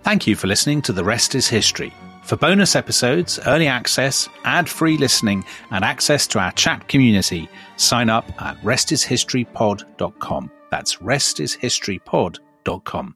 Thank you for listening to The Rest is History. For bonus episodes, early access, ad-free listening, and access to our chat community, sign up at restishistorypod.com. That's restishistorypod.com.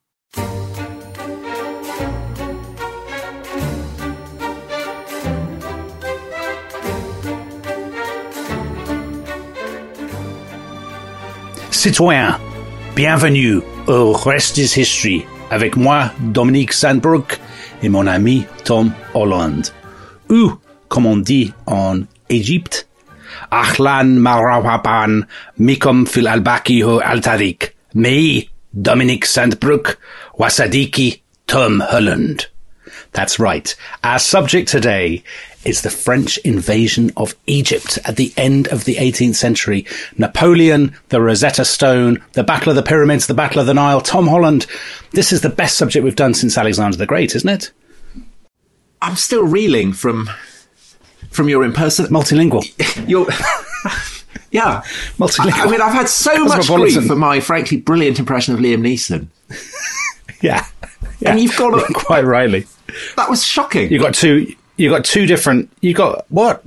Citoyens, bienvenue au Rest is History, avec moi, Dominique Sandbrook, et mon ami Tom Holland. Ou, comme on dit en Égypte, Ahlan Marawaban Mikom fil Albaki ho Altarik, Mei Dominique Sandbrook, Wasadiki Tom Holland. That's right. Our subject today is the French invasion of Egypt at the end of the 18th century. Napoleon, the Rosetta Stone, the Battle of the Pyramids, the Battle of the Nile. Tom Holland, this is the best subject we've done since Alexander the Great, isn't it? I'm still reeling from your multilingual. Yeah. Multilingual. I mean, I've had so much grief for my frankly brilliant impression of Liam Neeson. Yeah. And you've got quite rightly. That was shocking. You got two different. You got what?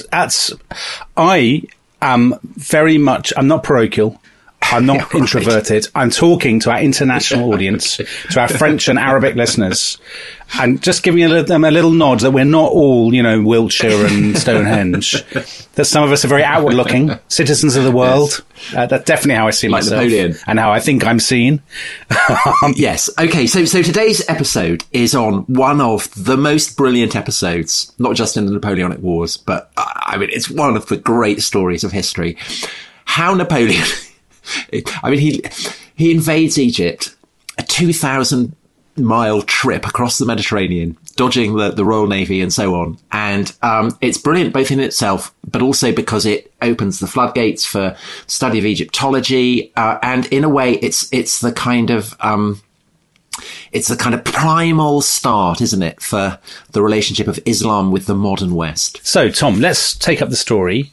I am very much. I'm not parochial. I'm not introverted. I'm talking to our international audience, to our French and Arabic listeners, and just giving them a little nod that we're not all, Wiltshire and Stonehenge. That some of us are very outward-looking citizens of the world. Yes. That's definitely how I see myself, Napoleon. And how I think I'm seen. Yes. Okay. So today's episode is on one of the most brilliant episodes, not just in the Napoleonic Wars, but I mean, it's one of the great stories of history. How Napoleon. I mean, he invades Egypt, a 2,000-mile trip across the Mediterranean, dodging the Royal Navy and so on. And it's brilliant both in itself, but also because it opens the floodgates for study of Egyptology. And in a way, it's the kind of primal start, isn't it, for the relationship of Islam with the modern West. So, Tom, let's take up the story.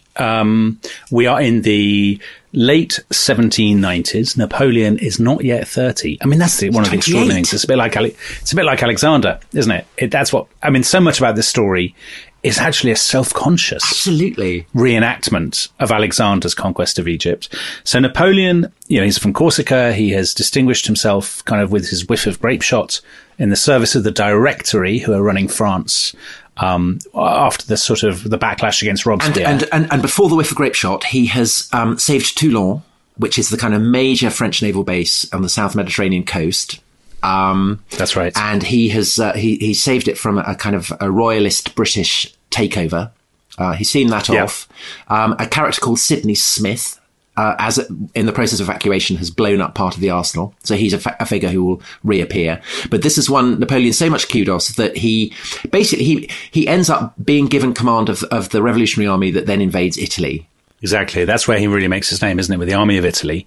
We are in the late 1790s. Napoleon is not yet 30. I mean, that's one of the extraordinary things. It's a bit like Alexander, isn't it? So much about this story is actually a self-conscious reenactment of Alexander's conquest of Egypt. So Napoleon, he's from Corsica. He has distinguished himself kind of with his whiff of grape shot in the service of the Directory, who are running France after the sort of the backlash against Robespierre. And before the whiff of grape shot, he has saved Toulon, which is the kind of major French naval base on the South Mediterranean coast. That's right. And he has he saved it from a kind of a royalist British takeover. He's seen that off. A character called Sidney Smith, in the process of evacuation, has blown up part of the arsenal. So he's a figure who will reappear. But this has won Napoleon so much kudos that he ends up being given command of the revolutionary army that then invades Italy. Exactly. That's where he really makes his name, isn't it? With the army of Italy.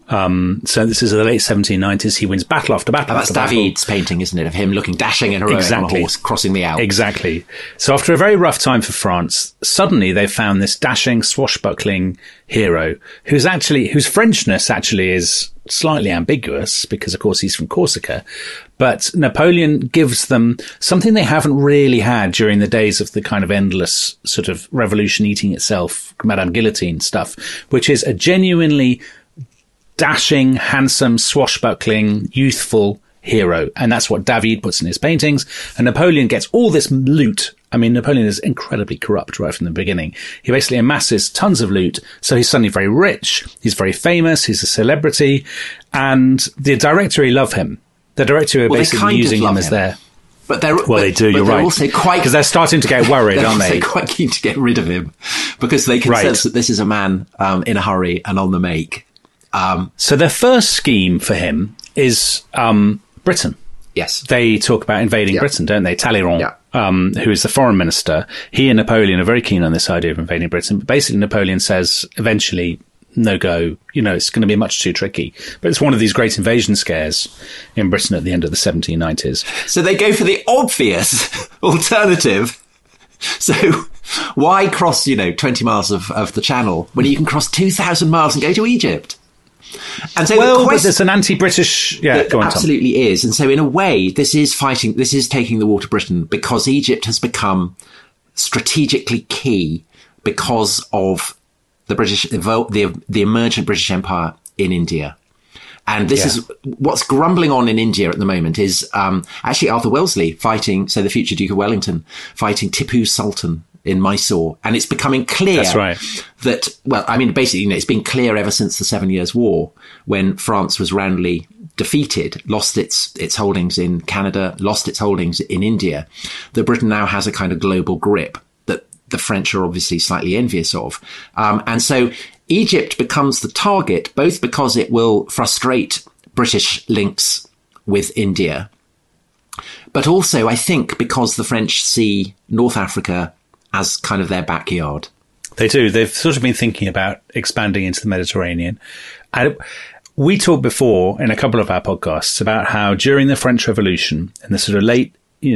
So this is the late 1790s. He wins battle after battle. That's David's painting, isn't it? Of him looking dashing and heroic on a horse, crossing the Alps. Exactly. So after a very rough time for France, suddenly they found this dashing, swashbuckling hero whose Frenchness actually is slightly ambiguous because, of course, he's from Corsica. But Napoleon gives them something they haven't really had during the days of the kind of endless sort of revolution eating itself, Madame Guillotine stuff, which is a genuinely dashing, handsome, swashbuckling, youthful hero. And that's what David puts in his paintings. And Napoleon gets all this loot. I mean, Napoleon is incredibly corrupt right from the beginning. He basically amasses tons of loot. So he's suddenly very rich. He's very famous. He's a celebrity. And the Directory love him. The Directory are basically using him as their... they do, you're right. Because they're starting to get worried, aren't they? They're quite keen to get rid of him because they can sense that this is a man in a hurry and on the make. So their first scheme for him is Britain. Yes. They talk about invading Britain, don't they? Talleyrand, who is the foreign minister. He and Napoleon are very keen on this idea of invading Britain. But basically, Napoleon says eventually, no go, it's going to be much too tricky. But it's one of these great invasion scares in Britain at the end of the 1790s. So they go for the obvious alternative. So why cross, 20 miles of the Channel when you can cross 2,000 miles and go to Egypt? And so but there's an anti-British... Yeah, go on, Tom. Absolutely is. And so in a way, this is taking the war to Britain because Egypt has become strategically key because of the emergent British Empire in India. And this is what's grumbling on in India at the moment is actually Arthur Wellesley fighting, so the future Duke of Wellington, fighting Tipu Sultan in Mysore. And it's becoming clear that, well, I mean, basically, it's been clear ever since the 7 Years' War when France was roundly defeated, lost its holdings in Canada, lost its holdings in India, that Britain now has a kind of global grip that the French are obviously slightly envious of. And so Egypt becomes the target, both because it will frustrate British links with India, but also, I think, because the French see North Africa as kind of their backyard. They do. They've sort of been thinking about expanding into the Mediterranean. And we talked before in a couple of our podcasts about how during the French Revolution and the sort of late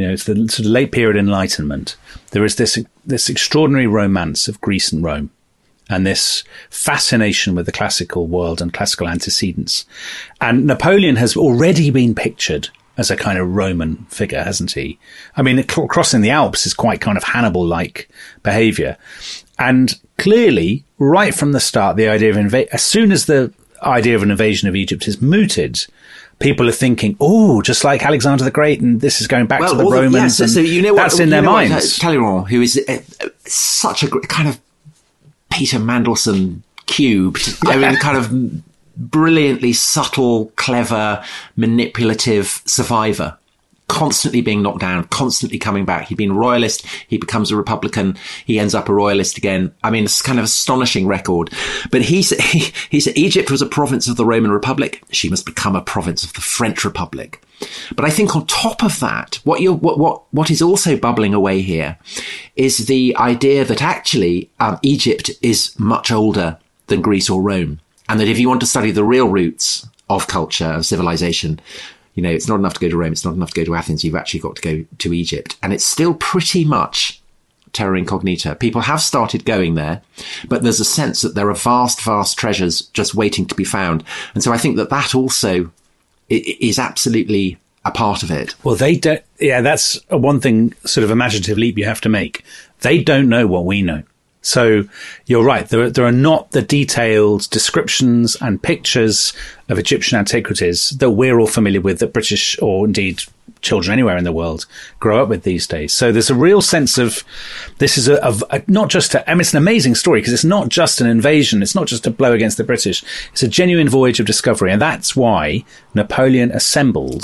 period Enlightenment, there is this extraordinary romance of Greece and Rome and this fascination with the classical world and classical antecedents. And Napoleon has already been pictured as a kind of Roman figure, hasn't he? I mean, crossing the Alps is quite kind of Hannibal-like behavior. And clearly, right from the start, the idea of as soon as the idea of an invasion of Egypt is mooted, people are thinking, oh, just like Alexander the Great, and this is going back to the Romans. So you know that's in their minds. Talleyrand, who is such a kind of Peter Mandelson cubed, I mean, kind of brilliantly subtle, clever, manipulative survivor, constantly being knocked down, constantly coming back. He'd been a royalist, he becomes a Republican, he ends up a royalist again. I mean, it's kind of astonishing record. But he said Egypt was a province of the Roman Republic. She must become a province of the French Republic. But I think on top of that, what is also bubbling away here is the idea that actually Egypt is much older than Greece or Rome. And that if you want to study the real roots of culture, of civilization, you know, it's not enough to go to Rome, it's not enough to go to Athens, you've actually got to go to Egypt. And it's still pretty much terra incognita. People have started going there, but there's a sense that there are vast, vast treasures just waiting to be found. And so I think that also is absolutely a part of it. Well, they don't, that's one thing, sort of imaginative leap you have to make. They don't know what we know. So you're right. There are not the detailed descriptions and pictures of Egyptian antiquities that we're all familiar with, that British or indeed children anywhere in the world grow up with these days. So there's a real sense of this is not just it's an amazing story because it's not just an invasion. It's not just a blow against the British. It's a genuine voyage of discovery. And that's why Napoleon assembles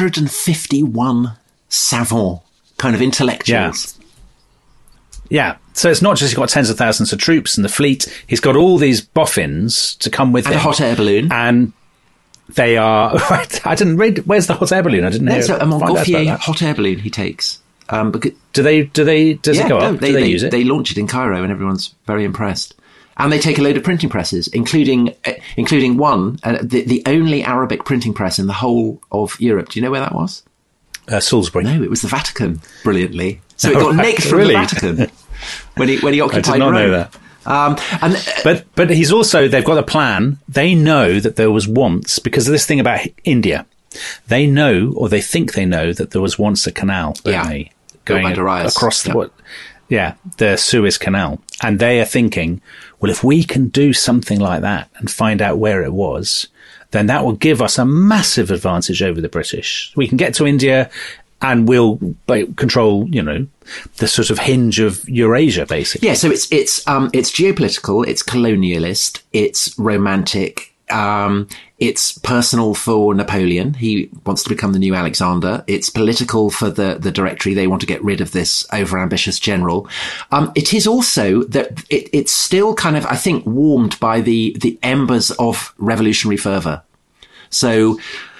151 savant kind of intellectuals. Yeah. So it's not just he's got tens of thousands of troops and the fleet. He's got all these boffins to come with him. And a hot air balloon. And they are... I didn't read... Where's the hot air balloon? I didn't hear. It's a Montgolfier hot air balloon he takes. Does it go up? Do they use it? They launch it in Cairo and everyone's very impressed. And they take a load of printing presses, including one, the only Arabic printing press in the whole of Europe. Do you know where that was? Salisbury. No, it was the Vatican, brilliantly. So it got nicked from the Vatican when he occupied Rome. I did not know that. But he's also, they've got a plan. They know that there was once, because of this thing about India, they know, or they think they know, that there was once a canal, going across the Suez Canal. And they are thinking, well, if we can do something like that and find out where it was, then that will give us a massive advantage over the British. We can get to India and we'll control, the sort of hinge of Eurasia, basically. Yeah, so it's geopolitical, it's colonialist, it's romantic, it's personal for Napoleon. He wants to become the new Alexander. It's political for the Directory. They want to get rid of this overambitious general. It is also that it's still kind of, I think, warmed by the embers of revolutionary fervour. So,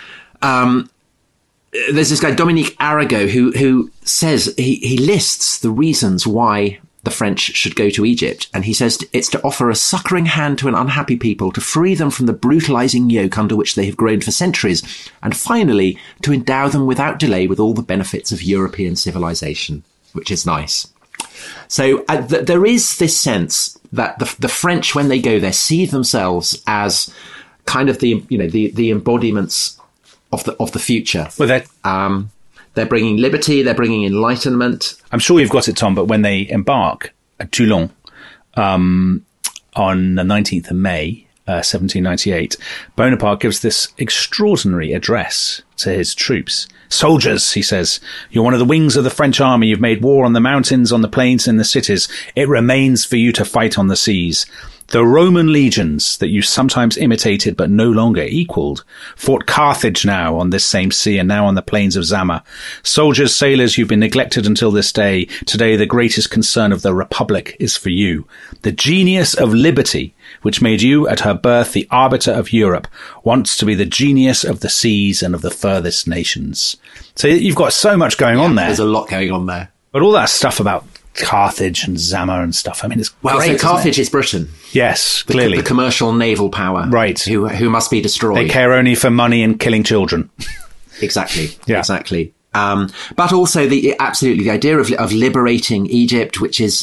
there's this guy, Dominique Arago, who says he lists the reasons why the French should go to Egypt. And he says it's to offer a succouring hand to an unhappy people, to free them from the brutalizing yoke under which they have grown for centuries, and finally to endow them without delay with all the benefits of European civilization, which is nice. So there is this sense that the French, when they go there, see themselves as kind of the embodiments of the future. Well, they're bringing liberty, they're bringing enlightenment. I'm sure you've got it, Tom, but when they embark at Toulon on the 19th of May, 1798, Bonaparte gives this extraordinary address to his troops. Soldiers, he says, you're one of the wings of the French army. You've made war on the mountains, on the plains, and the cities. It remains for you to fight on the seas. The Roman legions that you sometimes imitated but no longer equalled fought Carthage now on this same sea and now on the plains of Zama. Soldiers, sailors, you've been neglected until this day. Today the greatest concern of the Republic is for you. The genius of liberty, which made you at her birth the arbiter of Europe, wants to be the genius of the seas and of the furthest nations. So you've got so much going on there. There's a lot going on there. But all that stuff about Carthage and Zama and stuff. I mean, it's great. So Carthage is Britain. Yes, clearly. The commercial naval power. Right. Who must be destroyed. They care only for money and killing children. Exactly. Yeah. Exactly. But also the idea of liberating Egypt, which is,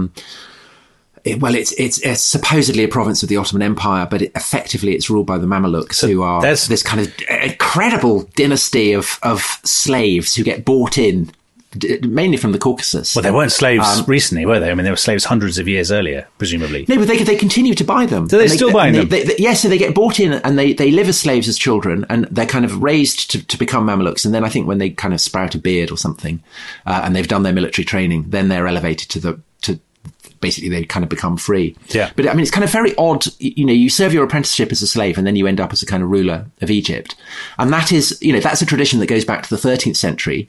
it's supposedly a province of the Ottoman Empire, but effectively it's ruled by the Mamelukes, who are this kind of incredible dynasty of slaves who get bought in, mainly from the Caucasus. Well, they weren't slaves recently, were they? I mean, they were slaves hundreds of years earlier, presumably. No, but they continue to buy them. Do they still buy them? Yes, so they get bought in and they live as slaves as children, and they're kind of raised to become Mamelukes. And then I think when they kind of sprout a beard or something, and they've done their military training, then they're elevated to basically they kind of become free. Yeah. But I mean, it's kind of very odd. You serve your apprenticeship as a slave and then you end up as a kind of ruler of Egypt. And that is, that's a tradition that goes back to the 13th century.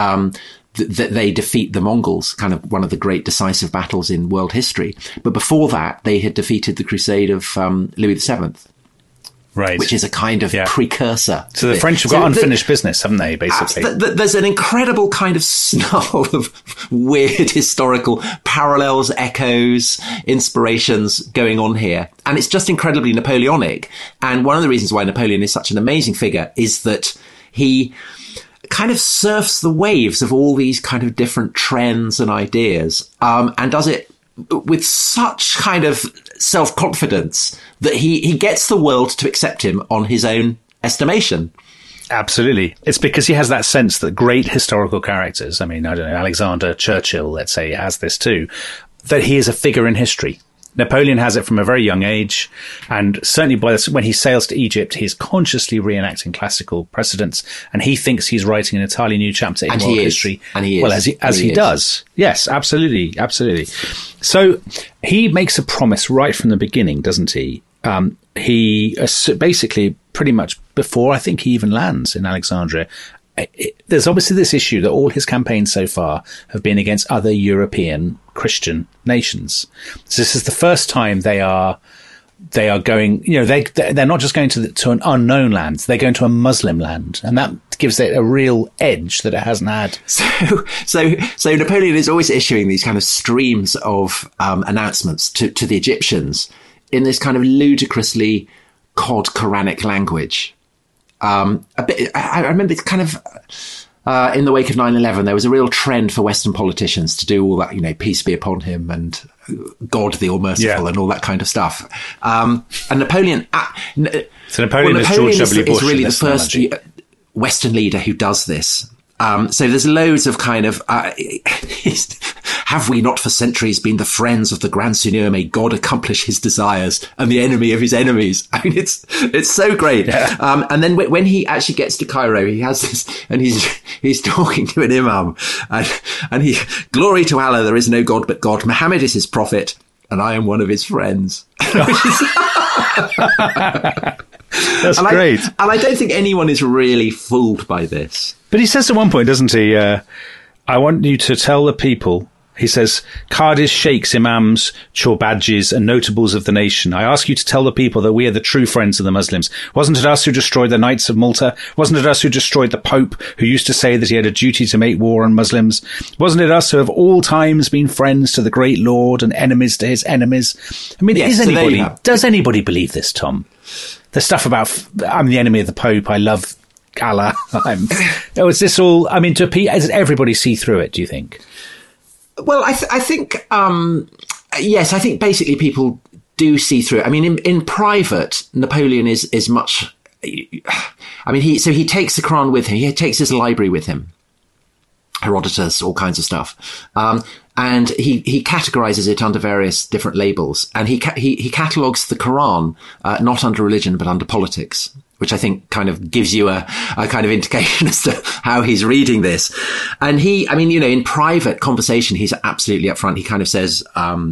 That they defeat the Mongols, kind of one of the great decisive battles in world history. But before that, they had defeated the crusade of Louis VII. Right. Which is a kind of precursor. So the French have got unfinished business, haven't they, basically? There's an incredible kind of snarl of weird historical parallels, echoes, inspirations going on here. And it's just incredibly Napoleonic. And one of the reasons why Napoleon is such an amazing figure is that he kind of surfs the waves of all these kind of different trends and ideas, and does it with such kind of self-confidence that he gets the world to accept him on his own estimation. Absolutely. It's because he has that sense that great historical characters, I mean, I don't know, Alexander, Churchill, let's say, has this too, that he is a figure in history. Napoleon has it from a very young age, and certainly when he sails to Egypt, he's consciously reenacting classical precedents, and he thinks he's writing an entirely new chapter in world history. And he is. Well, as he does. Yes, absolutely, absolutely. So he makes a promise right from the beginning, doesn't he? He basically pretty much before I think he even lands in Alexandria. There's obviously this issue that all his campaigns so far have been against other European Christian nations. So this is the first time they are going, they're not just going to an unknown land, they're going to a Muslim land. And that gives it a real edge that it hasn't had. So Napoleon is always issuing these kind of streams of announcements to the Egyptians in this kind of ludicrously cod Quranic language. I remember it's kind of in the wake of 9/11, there was a real trend for Western politicians to do all that, peace be upon him and God the All-Merciful and all that kind of stuff. And Napoleon... So Napoleon is George W. Bush. Is really the first Western leader who does this. So there's loads of kind of... have we not for centuries been the friends of the Grand Seigneur? May God accomplish his desires, and the enemy of his enemies. I mean, it's so great. Yeah. And then when he actually gets to Cairo, he has this, and he's talking to an imam, and he, glory to Allah, there is no God but God. Muhammad is his prophet, and I am one of his friends. That's great. And I don't think anyone is really fooled by this. But he says at one point, doesn't he, I want you to tell the people, he says, Qadis, sheikhs, imams, chobadjis, and notables of the nation, I ask you to tell the people that we are the true friends of the Muslims. Wasn't it us who destroyed the Knights of Malta? Wasn't it us who destroyed the Pope, who used to say that he had a duty to make war on Muslims? Wasn't it us who have all times been friends to the great Lord and enemies to his enemies? I mean, yes, does anybody believe this, Tom? The stuff about, I'm the enemy of the Pope, I love Allah. Is this all, I mean, does everybody see through it, do you think? Well, I think, yes, I think basically people do see through it. I mean, in private, Napoleon is much. I mean, he takes the Quran with him. He takes his library with him, Herodotus, all kinds of stuff, and he categorizes it under various different labels. And he catalogues the Quran not under religion but under politics, which I think kind of gives you a kind of indication as to how he's reading this. And in private conversation, he's absolutely upfront. He kind of says,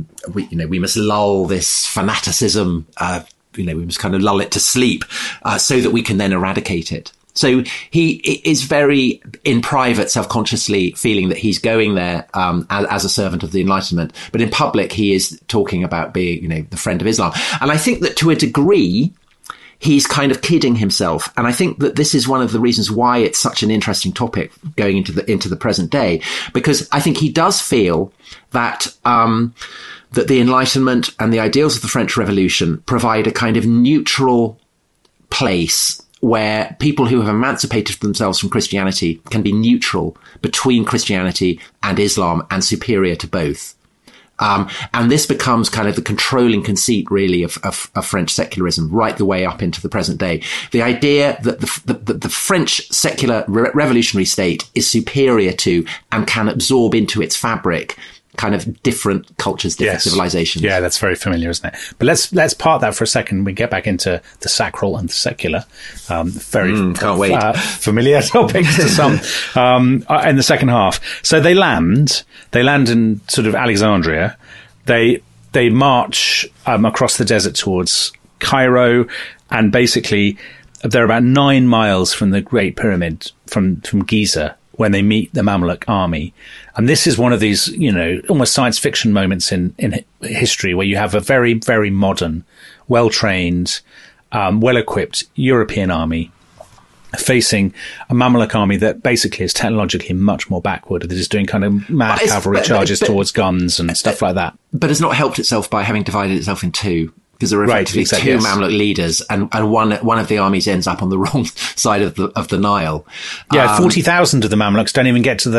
we must lull this fanaticism, we must kind of lull it to sleep, so that we can then eradicate it. So he is very, in private, self-consciously feeling that he's going there as a servant of the Enlightenment. But in public, he is talking about being, the friend of Islam. And I think that to a degree, he's kind of kidding himself. And I think that this is one of the reasons why it's such an interesting topic going into the present day, because I think he does feel that that the Enlightenment and the ideals of the French Revolution provide a kind of neutral place where people who have emancipated themselves from Christianity can be neutral between Christianity and Islam and superior to both. And this becomes kind of the controlling conceit, really, of French secularism right the way up into the present day. The idea that the French secular revolutionary state is superior to and can absorb into its fabric kind of different cultures, different civilizations. Yeah, that's very familiar, isn't it? But let's part that for a second. We get back into the sacral and the secular. Very can't wait. Familiar topics to some in the second half. So they land in sort of Alexandria. They march across the desert towards Cairo, and basically they're about 9 miles from the Great Pyramid from Giza when they meet the Mamluk army. And this is one of these, almost science fiction moments in history where you have a very, very modern, well-trained, well-equipped European army facing a Mamluk army that basically is technologically much more backward, that is doing kind of mad cavalry charges towards guns and stuff like that. But has not helped itself by having divided itself in two. Because there are effectively two Mamluk leaders, and one of the armies ends up on the wrong side of the Nile. Yeah, 40,000 of the Mamluks don't even get to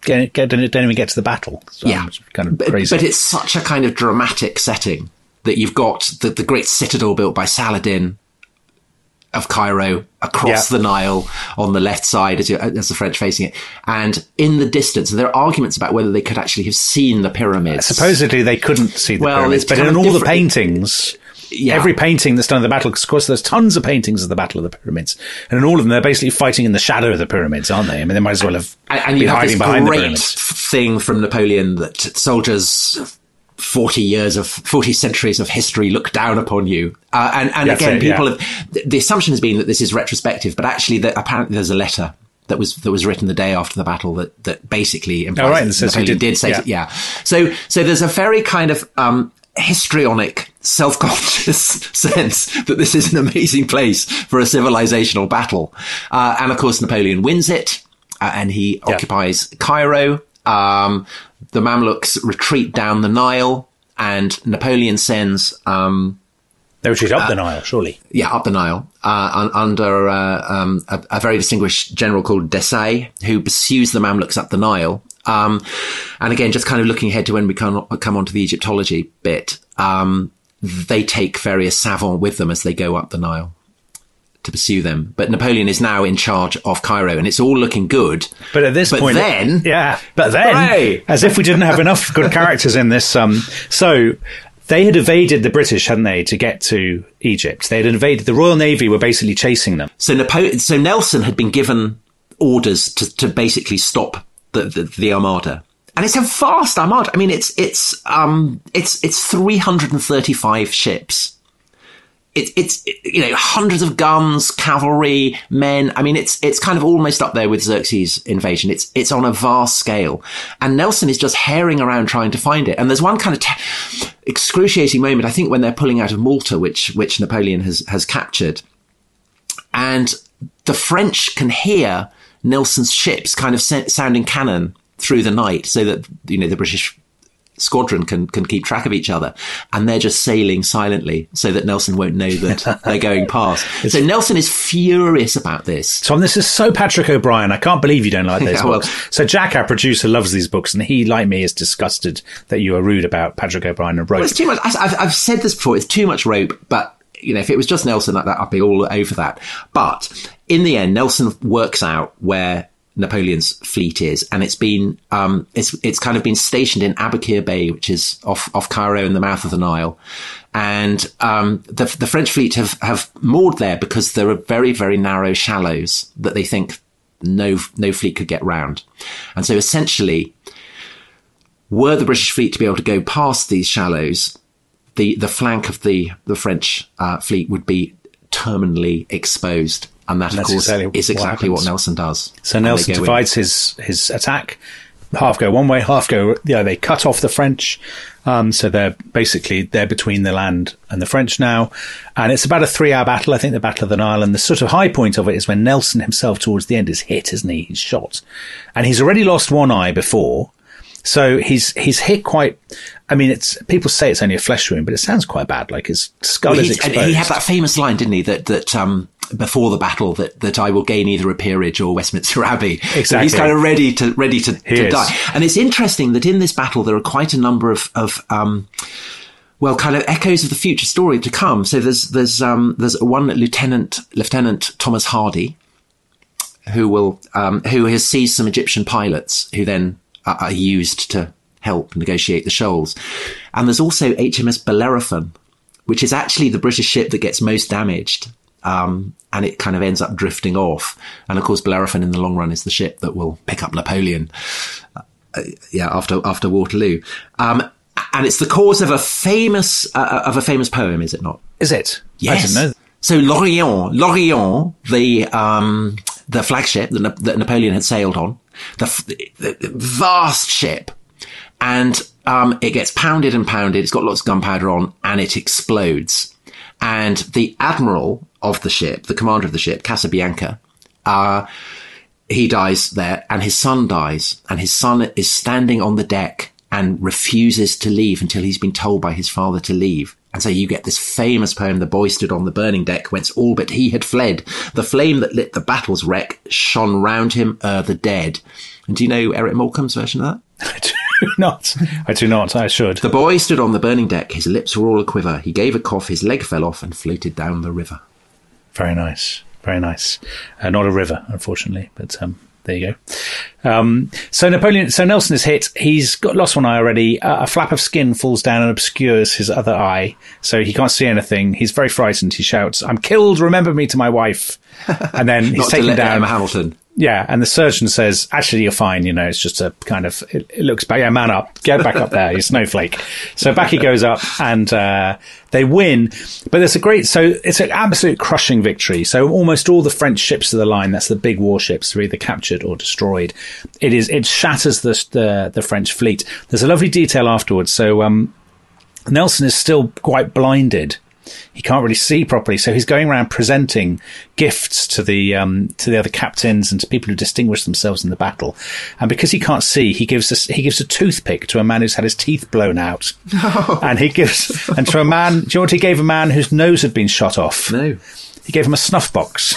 the battle. So kind of crazy. But it's such a kind of dramatic setting that you've got the great citadel built by Saladin of Cairo across the Nile on the left side as the French facing it, and in the distance there are arguments about whether they could actually have seen the pyramids. Supposedly they couldn't see the pyramids, but in all the paintings. Yeah. Every painting that's done of the battle, because of course there's tons of paintings of the Battle of the Pyramids, and in all of them they're basically fighting in the shadow of the pyramids, aren't they? I mean, they might as well have been hiding behind the pyramids. Thing from Napoleon that soldiers 40 centuries of history look down upon you, and again, people have the assumption has been that this is retrospective, but actually apparently there's a letter that was written the day after the battle that basically implies that Napoleon did say So there's a very kind of histrionic, self-conscious sense that this is an amazing place for a civilizational battle. And of course, Napoleon wins it, and he occupies Cairo. The Mamluks retreat down the Nile, and Napoleon sends... they retreat up the Nile, surely. Yeah, up the Nile, under a very distinguished general called Desailles, who pursues the Mamluks up the Nile. And again, just kind of looking ahead to when we come on to the Egyptology bit, they take various savants with them as they go up the Nile to pursue them. But Napoleon is now in charge of Cairo, and it's all looking good. But at this point... then... hooray! As if we didn't have enough good characters in this... So... They had evaded the British, hadn't they, to get to Egypt? They had invaded. The Royal Navy were basically chasing them. So Nelson had been given orders to basically stop the armada, and it's a vast armada. I mean, it's 335 ships. It's hundreds of guns, cavalry, men. I mean, it's kind of almost up there with Xerxes' invasion. It's on a vast scale, and Nelson is just herring around trying to find it. And there's one kind of excruciating moment, I think, when they're pulling out of Malta, which Napoleon has captured, and the French can hear Nelson's ships kind of sounding cannon through the night, so that the British squadron can keep track of each other, and they're just sailing silently so that Nelson won't know that they're going past. So Nelson is furious about this. Tom, this is so Patrick O'Brien. I can't believe you don't like those books. So Jack, our producer, loves these books, and he, like me, is disgusted that you are rude about Patrick O'Brien and rope. Well, it's too much. I've said this before. It's too much rope, but if it was just Nelson like that, I'd be all over that. But in the end, Nelson works out where Napoleon's fleet is, and it's been it's kind of been stationed in Abukir Bay, which is off Cairo in the mouth of the Nile, and the French fleet have moored there because there are very, very narrow shallows that they think no fleet could get round. And so essentially, were the British fleet to be able to go past these shallows, the flank of the French fleet would be terminally exposed. And that, of course, is exactly what Nelson does. So Nelson divides his attack. Half go one way, half go... they cut off the French. So they're between the land and the French now. And it's about a 3-hour battle, I think, the Battle of the Nile. And the sort of high point of it is when Nelson himself, towards the end, is hit, isn't he? He's shot. And he's already lost one eye before. So he's hit quite... I mean, people say it's only a flesh wound, but it sounds quite bad. Like his skull is exposed. And he had that famous line, didn't he, that before the battle, that I will gain either a peerage or Westminster Abbey. Exactly. So he's kind of ready to die. And it's interesting that in this battle there are quite a number of kind of echoes of the future story to come. So there's one Lieutenant Thomas Hardy, who has seized some Egyptian pilots who then are used to help negotiate the shoals. And there's also HMS Bellerophon, which is actually the British ship that gets most damaged. And it kind of ends up drifting off. And of course, Bellerophon in the long run is the ship that will pick up Napoleon, after Waterloo. And it's the cause of a famous poem, is it not? Is it? Yes. I didn't know that. So L'Orient, the flagship that Napoleon had sailed on, the vast ship, and it gets pounded and pounded. It's got lots of gunpowder on, and it explodes. And the admiral of the ship, the commander of the ship, Casabianca, he dies there, and his son dies, and his son is standing on the deck and refuses to leave until he's been told by his father to leave. And so you get this famous poem, "The boy stood on the burning deck, whence all but he had fled. The flame that lit the battle's wreck shone round him the dead." And do you know Eric Morecambe's version of that? I do not. I should. "The boy stood on the burning deck. His lips were all a quiver. He gave a cough. His leg fell off and floated down the river." Very nice. Very nice. Not a river, unfortunately, but there you go. So Nelson is hit. He's lost one eye already. A flap of skin falls down and obscures his other eye, so he can't see anything. He's very frightened. He shouts, "I'm killed. Remember me to my wife." And then he's taken down. Emma Hamilton. Yeah, and the surgeon says, "Actually, you're fine. It's just a kind of, it looks bad. Yeah, man up. Get back up there, you snowflake." So back he goes up, and they win. But it's it's an absolute crushing victory. So almost all the French ships of the line, that's the big warships, are either captured or destroyed. It shatters the French fleet. There's a lovely detail afterwards. So Nelson is still quite blinded. He can't really see properly, so he's going around presenting gifts to the other captains and to people who distinguished themselves in the battle. And because he can't see, he gives a toothpick to a man who's had his teeth blown out. No. And to a man. Do you know what he gave a man whose nose had been shot off? No. He gave him a snuff box.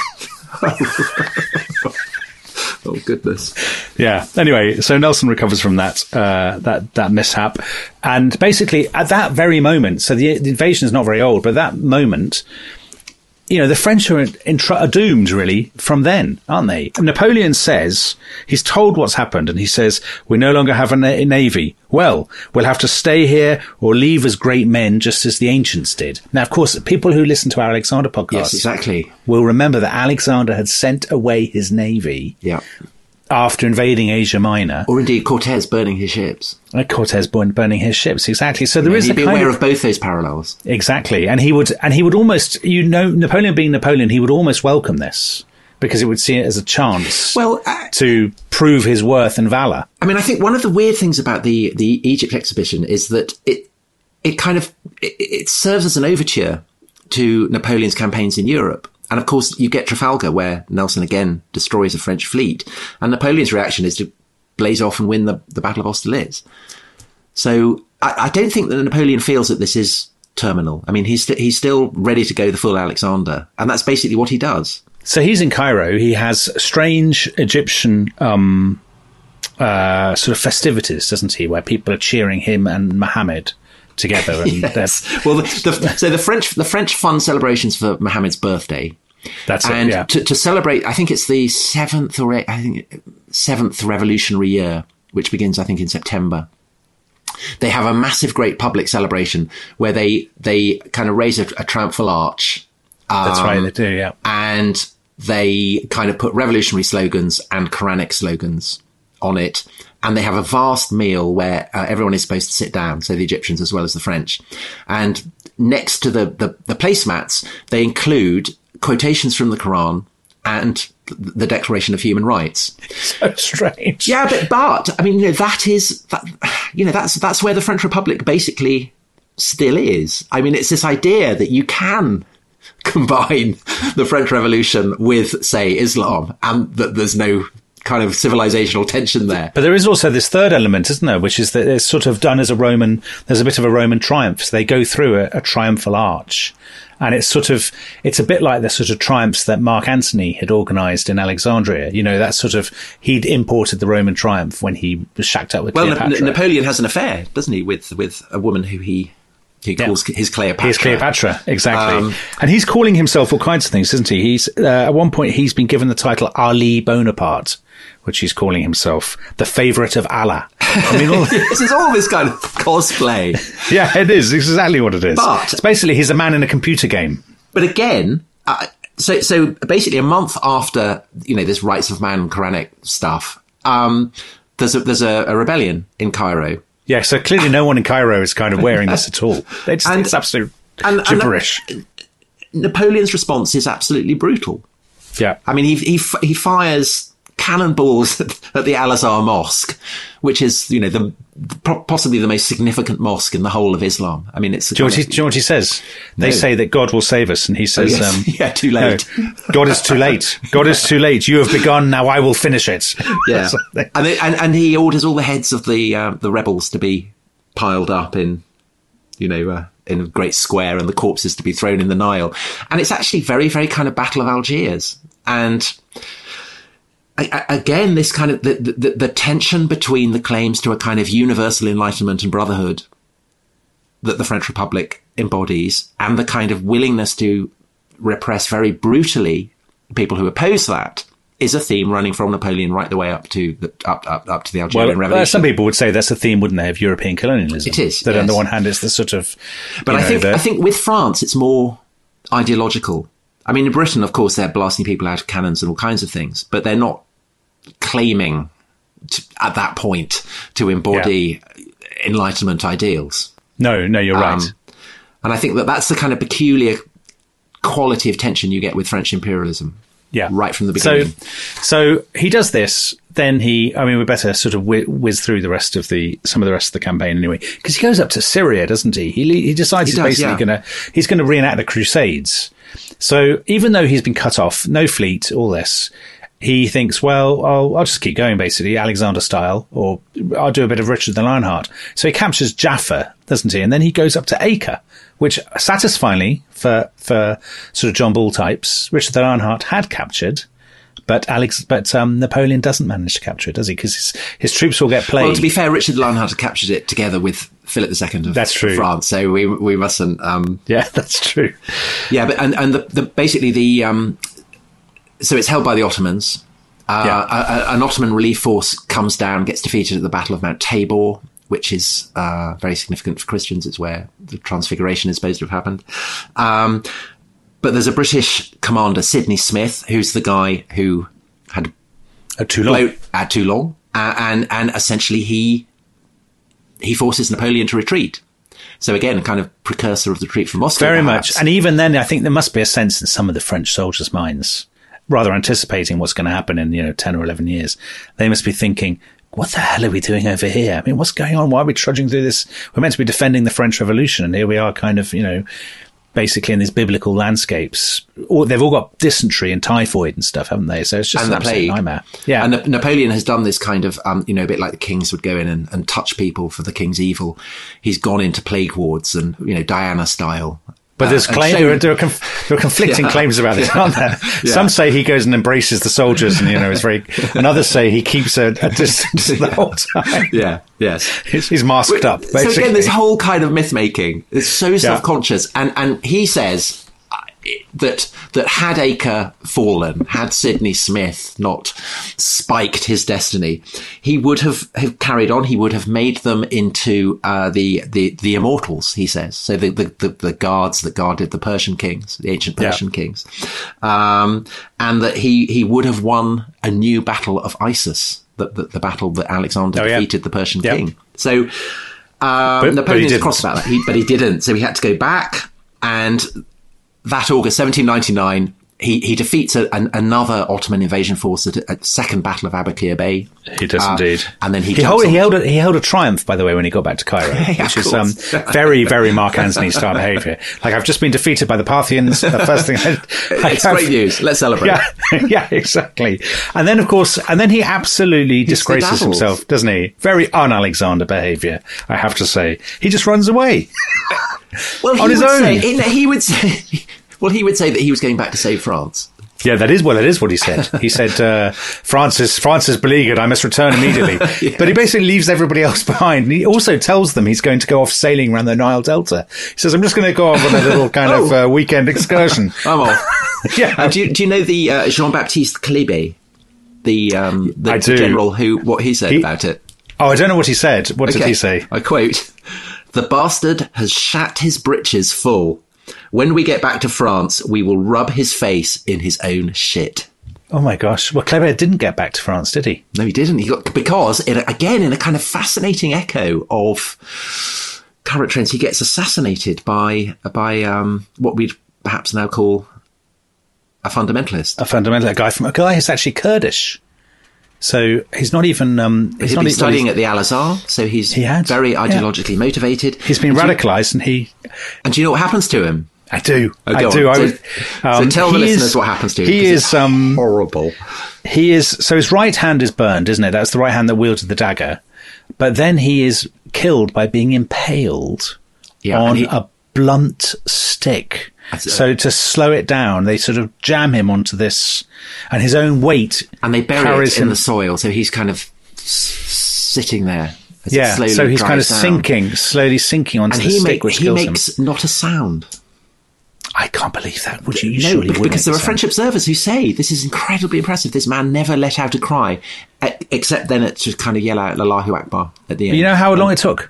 Oh, goodness. Yeah. Anyway, so Nelson recovers from that mishap. And basically, at that very moment, so the invasion is not very old, but at that moment, the French are doomed, really, from then, aren't they? Napoleon says, he's told what's happened, and he says, "We no longer have a navy. Well, we'll have to stay here or leave as great men, just as the ancients did." Now, of course, people who listen to our Alexander podcast, yes, exactly, will remember that Alexander had sent away his navy. Yeah. After invading Asia Minor. Or indeed Cortés burning his ships. Cortés burning his ships, exactly. So there is he'd be aware of both those parallels. Exactly. And he would almost, Napoleon being Napoleon, he would almost welcome this, because it would see it as a chance to prove his worth and valour. I mean, I think one of the weird things about the Egypt exhibition is that it serves as an overture to Napoleon's campaigns in Europe. And of course, you get Trafalgar, where Nelson again destroys a French fleet. And Napoleon's reaction is to blaze off and win the Battle of Austerlitz. So I don't think that Napoleon feels that this is terminal. I mean, he's still ready to go the full Alexander, and that's basically what he does. So he's in Cairo. He has strange Egyptian sort of festivities, doesn't he, where people are cheering him and Muhammad together. And yes. Well, so the French fund celebrations for Muhammad's birthday. That's and it. Yeah. To celebrate, I think it's the seventh revolutionary year, which begins, I think, in September. They have a massive, great public celebration where they kind of raise a triumphal arch. That's right, they do, yeah. And they kind of put revolutionary slogans and Quranic slogans on it. And they have a vast meal where everyone is supposed to sit down, so the Egyptians as well as the French. And next to the placemats, they include quotations from the Quran and the Declaration of Human Rights. So strange. Yeah, but I mean, that's where the French Republic basically still is. I mean, it's this idea that you can combine the French Revolution with, say, Islam, and that there's no kind of civilizational tension there. But there is also this third element, isn't there, which is that it's sort of done as there's a bit of a Roman triumph. So they go through a triumphal arch. And it's a bit like the sort of triumphs that Mark Antony had organised in Alexandria. You know, that sort of, he'd imported the Roman triumph when he was shacked up with Cleopatra. Well, Napoleon has an affair, doesn't he, with a woman who he calls his Cleopatra. His Cleopatra, exactly. And he's calling himself all kinds of things, isn't he? He's, at one point, he's been given the title Ali Bonaparte, which he's calling himself the favourite of Allah. I mean, this is all this kind of cosplay. Yeah, it is. It's exactly what it is. But it's basically, he's a man in a computer game. But again, so basically a month after, this Rights of Man Quranic stuff, there's a rebellion in Cairo. Yeah, so clearly no one in Cairo is kind of wearing this at all. It's absolute gibberish. And Napoleon's response is absolutely brutal. Yeah. I mean, he fires cannonballs at the Al-Azhar Mosque, which is, possibly the most significant mosque in the whole of Islam. I mean, it's... Do you know what he says? They say that God will save us, and he says... too late. No, God is too late. God is too late. You have begun, now I will finish it. Yeah. and he orders all the heads of the rebels to be piled up in a great square, and the corpses to be thrown in the Nile. And it's actually very, very kind of Battle of Algiers. And... again, this kind of the tension between the claims to a kind of universal enlightenment and brotherhood that the French Republic embodies, and the kind of willingness to repress very brutally people who oppose that, is a theme running from Napoleon right the way up to the Algerian Revolution. Some people would say that's a theme, wouldn't they, of European colonialism? It is. That on the one hand, it's the sort of. But I think with France, it's more ideological. I mean, in Britain, of course, they're blasting people out of cannons and all kinds of things, but they're not claiming at that point to embody Enlightenment ideals. No, you're right. And I think that's the kind of peculiar quality of tension you get with French imperialism. Yeah. Right from the beginning. So he does this, then we better sort of whiz through some of the rest of the campaign anyway, because he goes up to Syria, doesn't he? He decides he's going to reenact the Crusades. So even though he's been cut off, no fleet, all this, he thinks, well, I'll just keep going, basically, Alexander style, or I'll do a bit of Richard the Lionheart. So he captures Jaffa, doesn't he? And then he goes up to Acre, which satisfyingly for sort of John Bull types, Richard the Lionheart had captured, but Napoleon doesn't manage to capture it, does he? Because his troops will get plagued. Well, to be fair, Richard the Lionheart had captured it together with Philip II of France, so we mustn't. Yeah, that's true. Yeah, but and basically so it's held by the Ottomans. An Ottoman relief force comes down, gets defeated at the Battle of Mount Tabor, which is very significant for Christians. It's where the Transfiguration is supposed to have happened. But there's a British commander, Sidney Smith, who's the guy who had at Toulon, and essentially he forces Napoleon to retreat. So again, a kind of precursor of the retreat from Moscow. Very perhaps. much. And even then, I think there must be a sense in some of the French soldiers' minds, rather anticipating what's going to happen in 10 or 11 years. They must be thinking, what the hell are we doing over here? I mean, what's going on? Why are we trudging through this? We're meant to be defending the French Revolution, and here we are kind of, basically in these biblical landscapes. They've all got dysentery and typhoid and stuff, haven't they? So it's just an absolute nightmare. Yeah. And Napoleon has done this kind of, a bit like the kings would go in and touch people for the king's evil. He's gone into plague wards and, Diana style. But there's there are conflicting claims about this, aren't there? Yeah. Some say he goes and embraces the soldiers and, is very, and others say he keeps a distance the whole time. Yeah, yes. He's masked up, basically. So again, this whole kind of myth-making is so self-conscious. And he says that had Acre fallen, had Sidney Smith not spiked his destiny, he would have carried on. He would have made them into the immortals, he says. So the guards that guarded the Persian kings, the ancient Persian kings, and that he would have won a new battle of Issus, the battle that Alexander defeated the Persian king. So Napoleon is cross about that, but he didn't. So he had to go back, and that August 1799, he defeats another Ottoman invasion force at a second battle of Abukir Bay. He does indeed. And then he held a triumph, by the way, when he got back to Cairo, which is very, very Mark Antony style behaviour. Like, I've just been defeated by the Parthians. The first thing it's great news. Let's celebrate. Yeah, exactly. And then, of course, he absolutely disgraces himself, doesn't he? Very un-Alexander behaviour, I have to say. He just runs away. Well, on his own. He would say. Well, he would say that he was going back to save France. Yeah, that is what he said. He said, France is beleaguered, I must return immediately. Yeah. But he basically leaves everybody else behind. And he also tells them he's going to go off sailing around the Nile Delta. He says, I'm just going to go off on a little kind of weekend excursion. I'm off. Yeah. Do you know the Jean-Baptiste Kléber, the general what he said about it? Oh, I don't know what he said. What did he say? I quote, "The bastard has shat his breeches full. When we get back to France, we will rub his face in his own shit." Oh my gosh. Well, Kléber didn't get back to France, did he? No, he didn't. Because in a kind of fascinating echo of current trends, he gets assassinated by what we'd perhaps now call a fundamentalist. A guy who's actually Kurdish. So he's not even... he's been studying at the Al-Azhar, so he's very ideologically motivated. He's been radicalised And do you know what happens to him? I do. So tell the listeners what happens to him. He is horrible. So his right hand is burned, isn't it? That's the right hand that wielded the dagger. But then he is killed by being impaled on a blunt stick. So to slow it down, they sort of jam him onto this, and his own weight, and they bury it in the soil. So he's kind of sitting there. So he's kind of slowly sinking onto the stick, which kills him. He makes not a sound. I can't believe that. Would you? No, because there are French observers who say this is incredibly impressive. This man never let out a cry, except then to kind of yell out Allahu Akbar at the end. You know how long it took?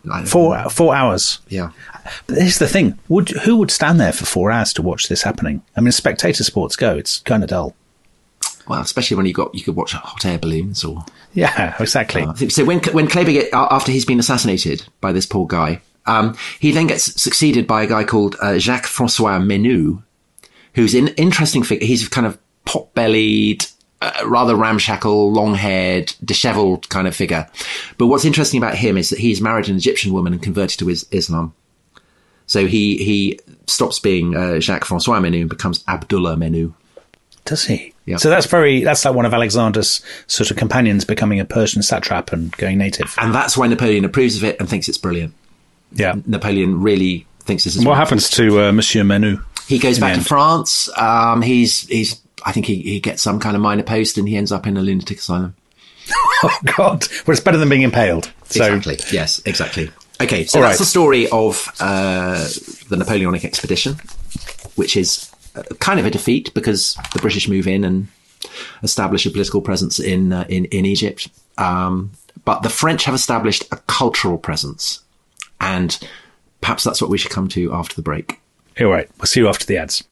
4 hours. Yeah. But here's the thing. Who would stand there for 4 hours to watch this happening? I mean, spectator sports it's kind of dull. Well, especially when you could watch hot air balloons or... Yeah, exactly. So when Kléber after he's been assassinated by this poor guy, he then gets succeeded by a guy called Jacques-François Menou, who's an interesting figure. He's kind of pot-bellied, rather ramshackle, long-haired, dishevelled kind of figure. But what's interesting about him is that he's married an Egyptian woman and converted to Islam. So he stops being Jacques-François Menou and becomes Abdullah Menou. Does he? Yeah. So that's like one of Alexander's sort of companions becoming a Persian satrap and going native. And that's why Napoleon approves of it and thinks it's brilliant. Yeah. Napoleon really thinks this is... What happens to Monsieur Menou? He goes back to France. I think he gets some kind of minor post and he ends up in a lunatic asylum. Oh, God. Well, it's better than being impaled. Exactly. Yes, exactly. Okay, so that's the story of the Napoleonic expedition, which is kind of a defeat because the British move in and establish a political presence in Egypt. But the French have established a cultural presence. And perhaps that's what we should come to after the break. All right. We'll see you after the ads.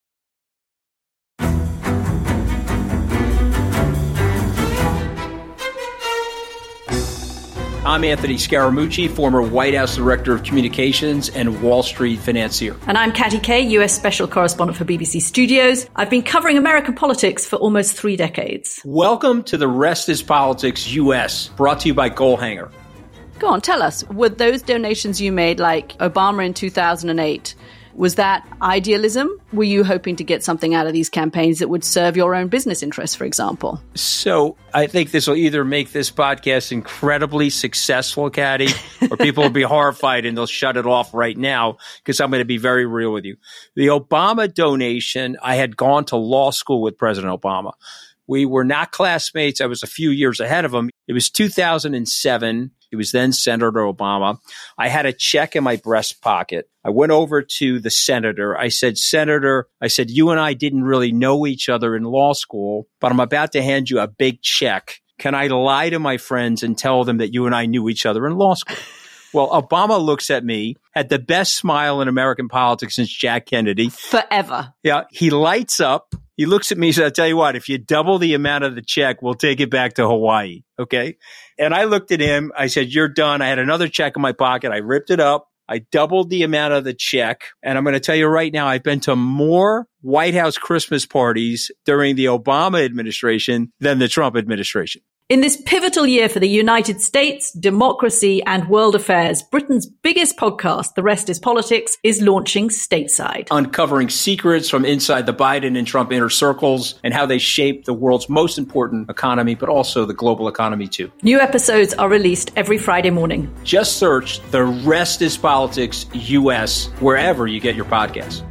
I'm Anthony Scaramucci, former White House Director of Communications and Wall Street financier. And I'm Katty Kay, US Special Correspondent for BBC Studios. I've been covering American politics for almost 3 decades. Welcome to The Rest is Politics US, brought to you by Goalhanger. Go on, tell us, were those donations you made, like Obama in 2008, Was that idealism? Were you hoping to get something out of these campaigns that would serve your own business interests, for example? So I think this will either make this podcast incredibly successful, Caddy, or people will be horrified and they'll shut it off right now because I'm going to be very real with you. The Obama donation, I had gone to law school with President Obama. We were not classmates. I was a few years ahead of him. It was 2007. He was then Senator Obama. I had a check in my breast pocket. I went over to the senator. I said, Senator, you and I didn't really know each other in law school, but I'm about to hand you a big check. Can I lie to my friends and tell them that you and I knew each other in law school? Well, Obama looks at me, had the best smile in American politics since Jack Kennedy. Forever. Yeah. He lights up. He looks at me and says, I'll tell you what, if you double the amount of the check, we'll take it back to Hawaii. Okay. And I looked at him. I said, you're done. I had another check in my pocket. I ripped it up. I doubled the amount of the check. And I'm going to tell you right now, I've been to more White House Christmas parties during the Obama administration than the Trump administration. In this pivotal year for the United States, democracy and world affairs, Britain's biggest podcast, The Rest is Politics, is launching stateside. Uncovering secrets from inside the Biden and Trump inner circles and how they shape the world's most important economy, but also the global economy too. New episodes are released every Friday morning. Just search The Rest is Politics US wherever you get your podcasts.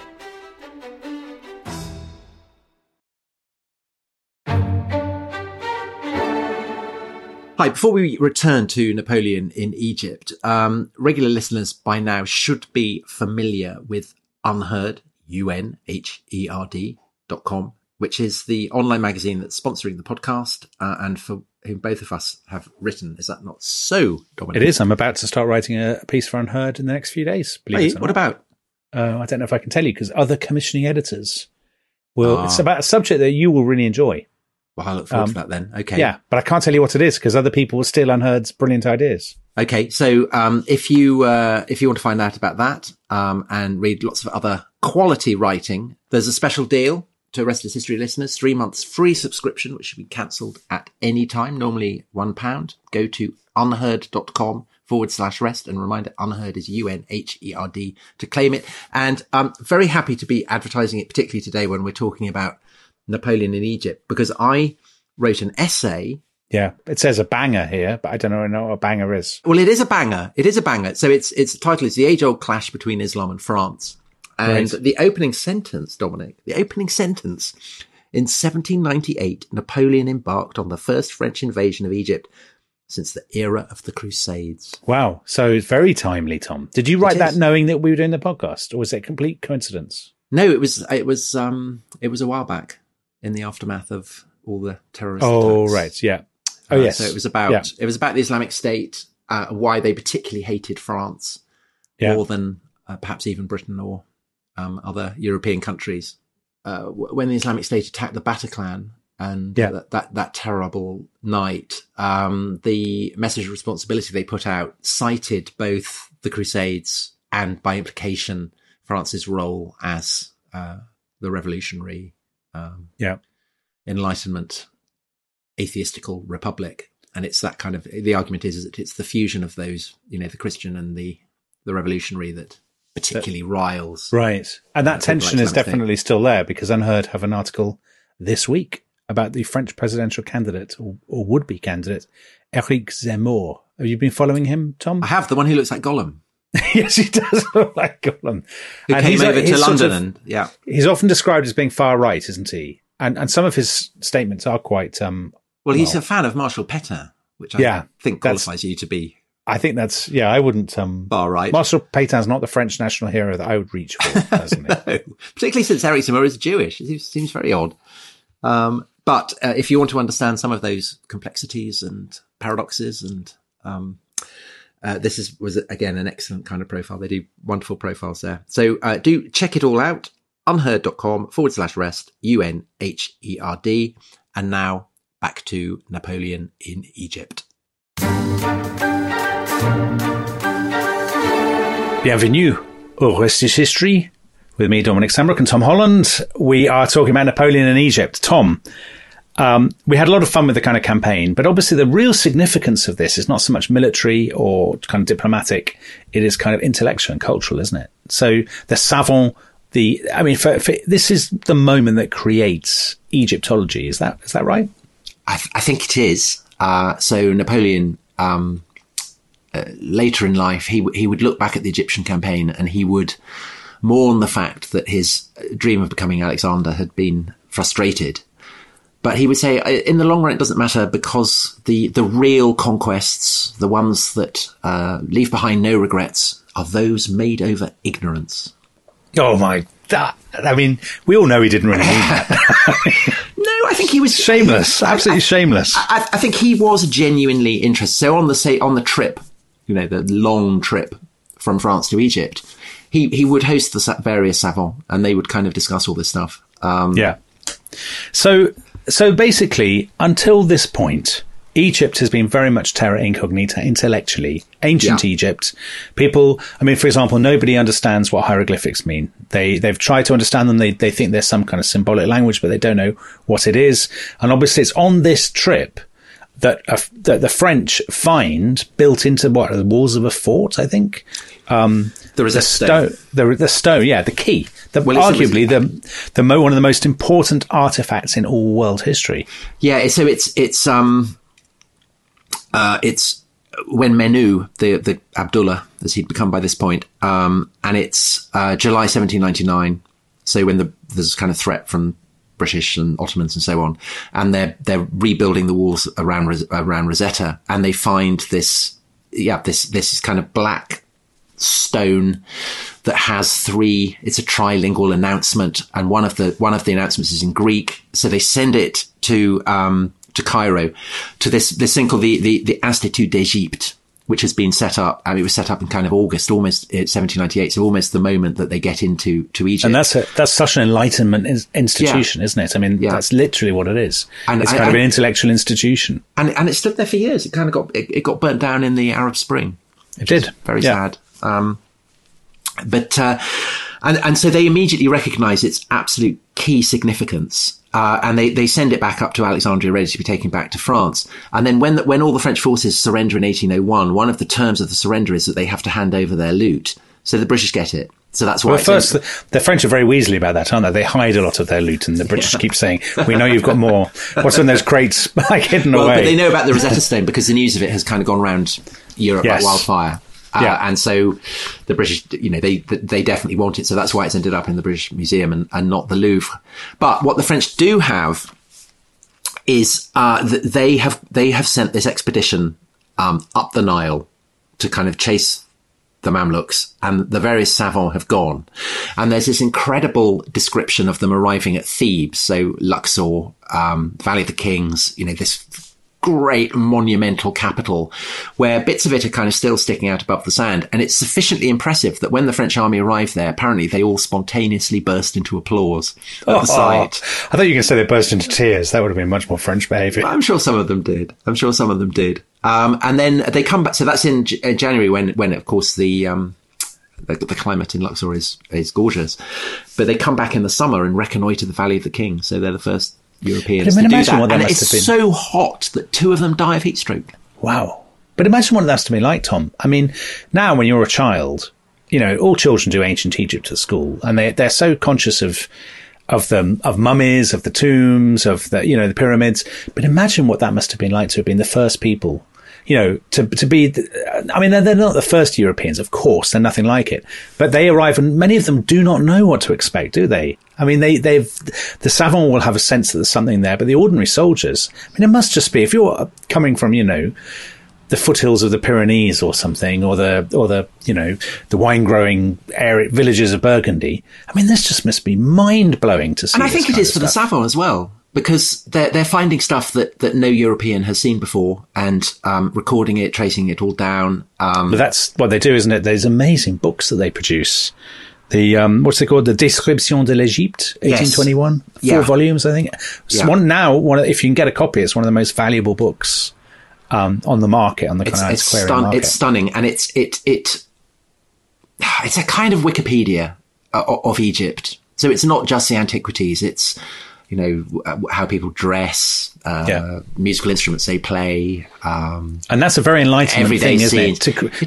Hi, before we return to Napoleon in Egypt, regular listeners by now should be familiar with Unheard, UNHERD.com, which is the online magazine that's sponsoring the podcast and for whom both of us have written. Is that not so, Dominic? It is. I'm about to start writing a piece for Unheard in the next few days. What about? I don't know if I can tell you because other commissioning editors will. It's about a subject that you will really enjoy. Well, I look forward to that then. Okay. Yeah, but I can't tell you what it is because other people will steal Unheard's brilliant ideas. Okay. So, if you want to find out about that, and read lots of other quality writing, there's a special deal to Rest is History listeners, 3 months free subscription, which should be cancelled at any time, normally £1. Go to unheard.com/rest and reminder Unheard is UNHERD to claim it. And I'm very happy to be advertising it, particularly today when we're talking about Napoleon in Egypt, because I wrote an essay. Yeah, it says a banger here, but I don't know what a banger is. Well, it is a banger. It is a banger. So its title is The Age-Old Clash Between Islam and France. And right. The opening sentence, Dominic, in 1798, Napoleon embarked on the first French invasion of Egypt since the era of the Crusades. Wow. So it's very timely, Tom. Did you write that knowing that we were doing the podcast, or was it a complete coincidence? No, it was a while back. In the aftermath of all the terrorist attacks. Oh, right. Yeah. Oh, yes. So it was about the Islamic State, why they particularly hated France more than perhaps even Britain or other European countries. When the Islamic State attacked the Bataclan and that terrible night, the message of responsibility they put out cited both the Crusades and, by implication, France's role as the revolutionary Enlightenment atheistical republic. And it's that kind of, the argument is that it's the fusion of those, the Christian and the revolutionary that particularly riles. Right. And that tension is definitely still there because Unheard have an article this week about the French presidential candidate or would-be candidate, Éric Zemmour. Have you been following him, Tom? I have, the one who looks like Gollum. Yes, he does look like Gollum. Who came over to London he's often described as being far right, isn't he? And some of his statements are quite... he's a fan of Marshal Pétain, which I think qualifies you to be... I think that's... Yeah, I wouldn't... far right. Marshal Pétain's not the French national hero that I would reach for, personally. No, particularly since Éric Zemmour is Jewish. It seems very odd. But if you want to understand some of those complexities and paradoxes and... this was again an excellent kind of profile. They do wonderful profiles there. So do check it all out. Unheard.com/rest, UNHERD. And now back to Napoleon in Egypt. Bienvenue au Rest is History with me, Dominic Sambrook, and Tom Holland. We are talking about Napoleon in Egypt. Tom, we had a lot of fun with the kind of campaign, but obviously the real significance of this is not so much military or kind of diplomatic. It is kind of intellectual and cultural, isn't it? So the savant, this is the moment that creates Egyptology. Is that right? I think it is. So Napoleon, later in life, he would look back at the Egyptian campaign and he would mourn the fact that his dream of becoming Alexander had been frustrated. But he would say, in the long run, it doesn't matter because the real conquests, the ones that leave behind no regrets, are those made over ignorance. Oh my! We all know he didn't really mean that. No, I think he was shameless, absolutely shameless. I think he was genuinely interested. So on the trip, the long trip from France to Egypt, he would host the various savants, and they would kind of discuss all this stuff. Yeah. So basically, until this point, Egypt has been very much terra incognita intellectually. Ancient Egypt, people, for example, nobody understands what hieroglyphics mean. They've tried to understand them. They think there's some kind of symbolic language, but they don't know what it is. And obviously it's on this trip that the French find built into the walls of a fort, I think. There is the stone. The stone, yeah, the key. Arguably one of the most important artifacts in all world history. Yeah, so it's when Menu, the Abdullah, as he'd become by this point, and it's July 1799. So when there's kind of threat from British and Ottomans and so on, and they're rebuilding the walls around Rosetta, and they find this kind of black stone that has it's a trilingual announcement, and one of the announcements is in Greek. So they send it to Cairo, to this thing called the Institut d'Egypte, which has been set up. It was set up in kind of August, almost 1798. So almost the moment that they get into Egypt. And that's such an Enlightenment institution, isn't it? That's literally what it is. And it's kind of an intellectual institution. And it stood there for years. It kind of got burnt down in the Arab Spring. It did. Very sad. And so they immediately recognize its absolute key significance. And they send it back up to Alexandria, ready to be taken back to France. And then when all the French forces surrender in 1801, one of the terms of the surrender is that they have to hand over their loot. So the British get it. So that's why. Well, the French are very weaselly about that, aren't they? They hide a lot of their loot, and the British keep saying, "We know you've got more. What's in those crates, hidden away?" But they know about the Rosetta Stone because the news of it has kind of gone around Europe like wildfire. And so the British, they definitely want it. So that's why it's ended up in the British Museum and not the Louvre. But what the French do have is that they have sent this expedition up the Nile to kind of chase the Mamluks, and the various savants have gone. And there's this incredible description of them arriving at Thebes, so Luxor, Valley of the Kings, this great monumental capital where bits of it are kind of still sticking out above the sand. And it's sufficiently impressive that when the French army arrived there, apparently they all spontaneously burst into applause at the sight. I thought you were going to say they burst into tears. That would have been much more French behaviour. I'm sure some of them did. And then they come back. So that's in January when of course the climate in Luxor is gorgeous. But they come back in the summer and reconnoitre the Valley of the Kings. So they're the first Europeans to do that. And it's so hot that 2 of them die of heat stroke. Wow. But imagine what that has to be like, Tom. Now when you're a child, all children do ancient Egypt at school, and they're so conscious of mummies, of the tombs, of the pyramids. But imagine what that must have been like to have been the first people, to be, they're not the first Europeans, of course, they're nothing like it, but they arrive and many of them do not know what to expect, do they? The savant will have a sense that there's something there, but the ordinary soldiers, it must just be, if you're coming from, the foothills of the Pyrenees or something, or the wine growing villages of Burgundy. This just must be mind blowing to see. And I think it is for the savant as well, because they're finding stuff that no European has seen before, and recording it, tracing it all down. But that's what they do, isn't it? There's amazing books that they produce. The what's it called? The Description de l'Égypte, 1821, 4 volumes, I think. It's if you can get a copy, it's one of the most valuable books on the market, on the kind of antiquarian market. It's stunning, and it's a kind of Wikipedia of Egypt. So it's not just the antiquities; it's how people dress, musical instruments they play. And that's a very enlightening thing, isn't it?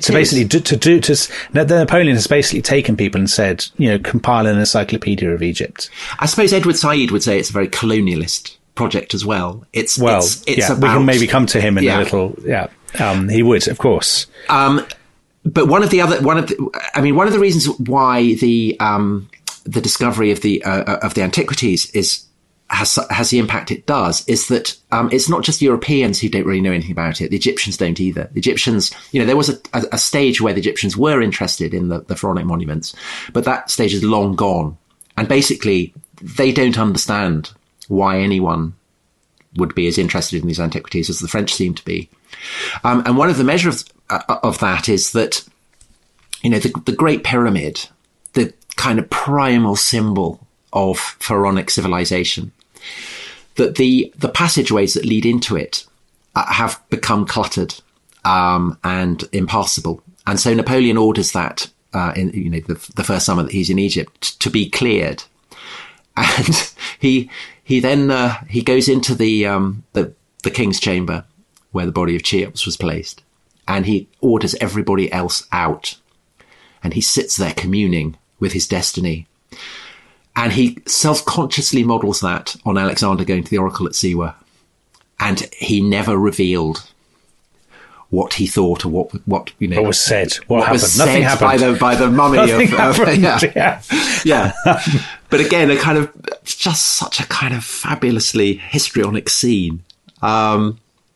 Napoleon has basically taken people and said, compile an encyclopedia of Egypt. I suppose Edward Said would say it's a very colonialist project as well. It's about, we can maybe come to him in a little. He would, of course. But one of the reasons why the discovery of the antiquities has the impact it does is that it's not just Europeans who don't really know anything about it. The Egyptians don't either. The Egyptians, there was a stage where the Egyptians were interested in the pharaonic monuments, but that stage is long gone. And basically, they don't understand why anyone would be as interested in these antiquities as the French seem to be. And one of the measures of that is that, the Great Pyramid, the kind of primal symbol of pharaonic civilization, that the passageways that lead into it have become cluttered and impassable. And so Napoleon orders that in the first summer that he's in Egypt to be cleared. And he then goes into the king's chamber where the body of Cheops was placed, and he orders everybody else out. And he sits there communing with his destiny. And he self-consciously models that on Alexander going to the oracle at Siwa. And he never revealed what he thought or what what was said. What happened? Was Nothing said happened. by the mummy Nothing yeah. But again, just such a kind of fabulously histrionic scene. So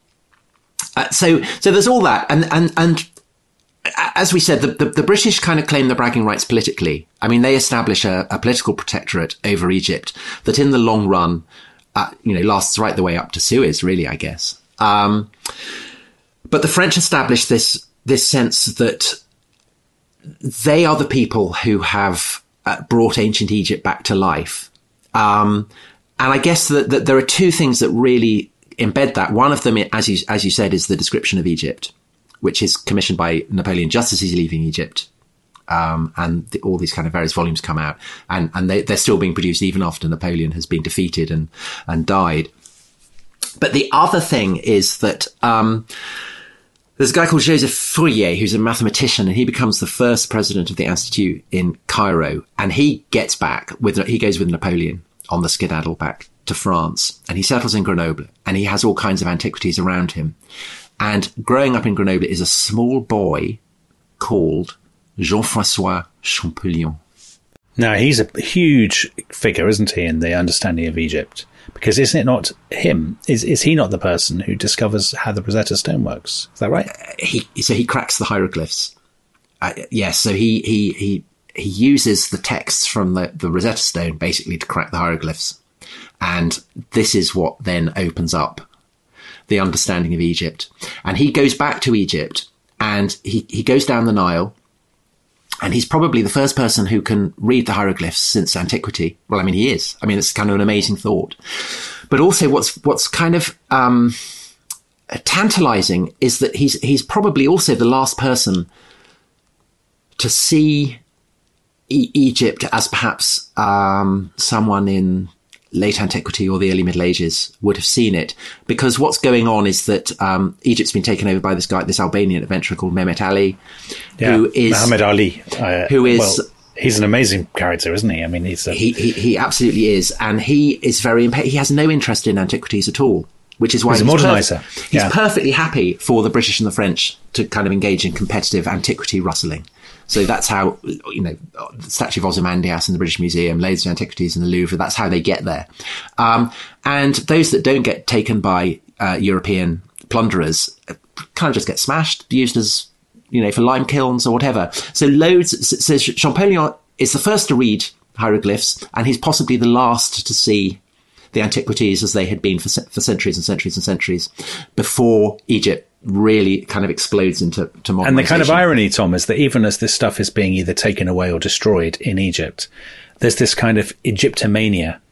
there's all that, and as we said, the British kind of claim the bragging rights politically. I mean, they establish a political protectorate over Egypt that, in the long run, lasts right the way up to Suez, really, I guess. But the French established this sense that they are the people who have brought ancient Egypt back to life. And I guess that there are two things that really embed that. One of them, as you said, is the description of Egypt, which is commissioned by Napoleon just as he's leaving Egypt. And all these kind of various volumes come out, and they're still being produced even after Napoleon has been defeated and died. But the other thing is that there's a guy called Joseph Fourier, who's a mathematician, and he becomes the first president of the Institute in Cairo. And he goes with Napoleon on the skedaddle back to France, and he settles in Grenoble, and he has all kinds of antiquities around him. And growing up in Grenoble is a small boy called Jean-François Champollion. Now, he's a huge figure, isn't he, in the understanding of Egypt? Because isn't it not him? Is he not the person who discovers how the Rosetta Stone works? Is that right? He cracks the hieroglyphs. Yes, so he uses the texts from the Rosetta Stone basically to crack the hieroglyphs. And this is what then opens up the understanding of Egypt. And he goes back to Egypt, and he goes down the Nile, and he's probably the first person who can read the hieroglyphs since antiquity. Well, I mean, he is. I mean, it's kind of an amazing thought. But also what's kind of tantalizing is that he's probably also the last person to see Egypt as perhaps someone in late antiquity or the early Middle Ages would have seen it, because what's going on is that Egypt's been taken over by this Albanian adventurer called Mehmet Ali, who is Muhammad Ali, he's an amazing character, isn't he? I mean, he absolutely is, and he is he has no interest in antiquities at all, which is why he's a modernizer. He's perfectly happy for the British and the French to kind of engage in competitive antiquity rustling. So that's how, the statue of Ozymandias in the British Museum, loads of antiquities in the Louvre, that's how they get there. And those that don't get taken by European plunderers kind of just get smashed, used as, for lime kilns or whatever. So Champollion is the first to read hieroglyphs, and he's possibly the last to see the antiquities as they had been for centuries and centuries and centuries before Egypt really kind of explodes into modernization. And the kind of irony, Tom, is that even as this stuff is being either taken away or destroyed in Egypt, there's this kind of Egyptomania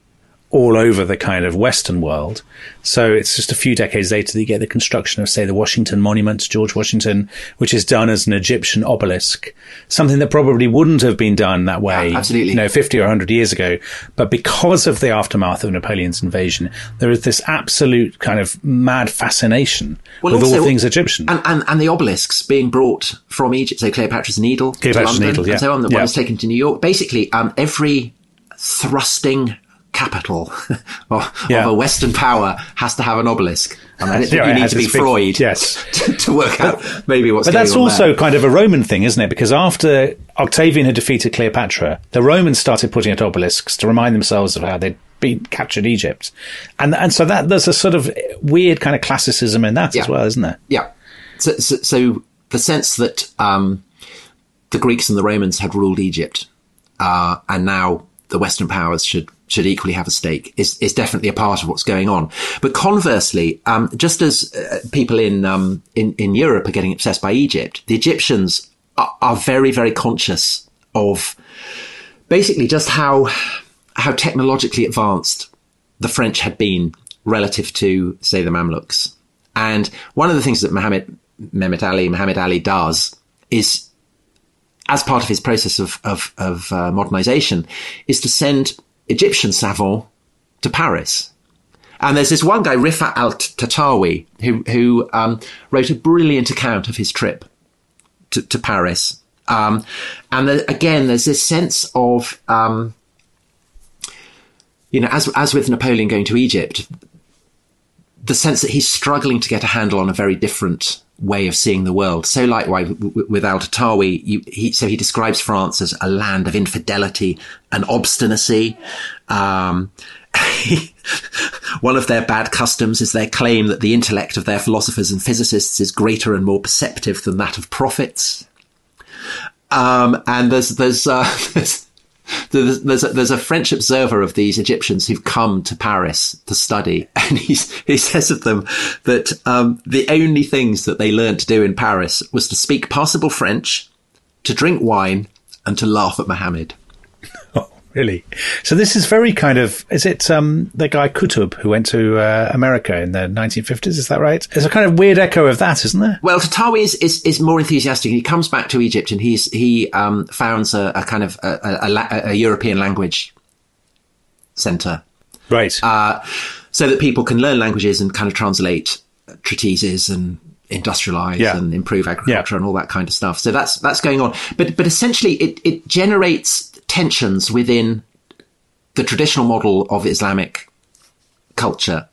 all over the kind of Western world. So it's just a few decades later that you get the construction of, say, the Washington Monument to George Washington, which is done as an Egyptian obelisk, something that probably wouldn't have been done that way, absolutely, 50 or 100 years ago. But because of the aftermath of Napoleon's invasion, there is this absolute kind of mad fascination with also, all things Egyptian. And the obelisks being brought from Egypt, so Cleopatra's Needle to London, and so on, the one was taken to New York. Basically, every thrusting capital of a Western power has to have an obelisk. And you need to be Freud to work out maybe what's going on. But that's also kind of a Roman thing, isn't it? Because after Octavian had defeated Cleopatra, the Romans started putting up obelisks to remind themselves of how they'd captured Egypt. And so that there's a sort of weird kind of classicism in that as well, isn't there? Yeah. So the sense that the Greeks and the Romans had ruled Egypt, and now the Western powers should equally have a stake is definitely a part of what's going on. But conversely, just as people in Europe are getting obsessed by Egypt, the Egyptians are very, very conscious of basically just how technologically advanced the French had been relative to, say, the Mamluks. And one of the things that Muhammad Ali does is, as part of his process of modernization, is to send Egyptian savants to Paris. And there's this one guy, Rifat al-Tatawi, who wrote a brilliant account of his trip to Paris. And again, there's this sense of, as with Napoleon going to Egypt, the sense that he's struggling to get a handle on a very different way of seeing the world. So likewise with al-Tatawi, he describes France as a land of infidelity and obstinacy. One of their bad customs is their claim that the intellect of their philosophers and physicists is greater and more perceptive than that of prophets. And there's a French observer of these Egyptians who've come to Paris to study, and he says of them that the only things that they learned to do in Paris was to speak passable French, to drink wine, and to laugh at Mohammed. Oh, really? So this is very kind of, is it the guy Qutb who went to America in the 1950s? Is that right? There's a kind of weird echo of that, isn't there? Well, Tatawi is more enthusiastic. He comes back to Egypt and he founds a kind of a European language centre. Right. So that people can learn languages and kind of translate treatises and industrialize and improve agriculture and all that kind of stuff. So that's going on. But essentially it generates tensions within the traditional model of Islamic culture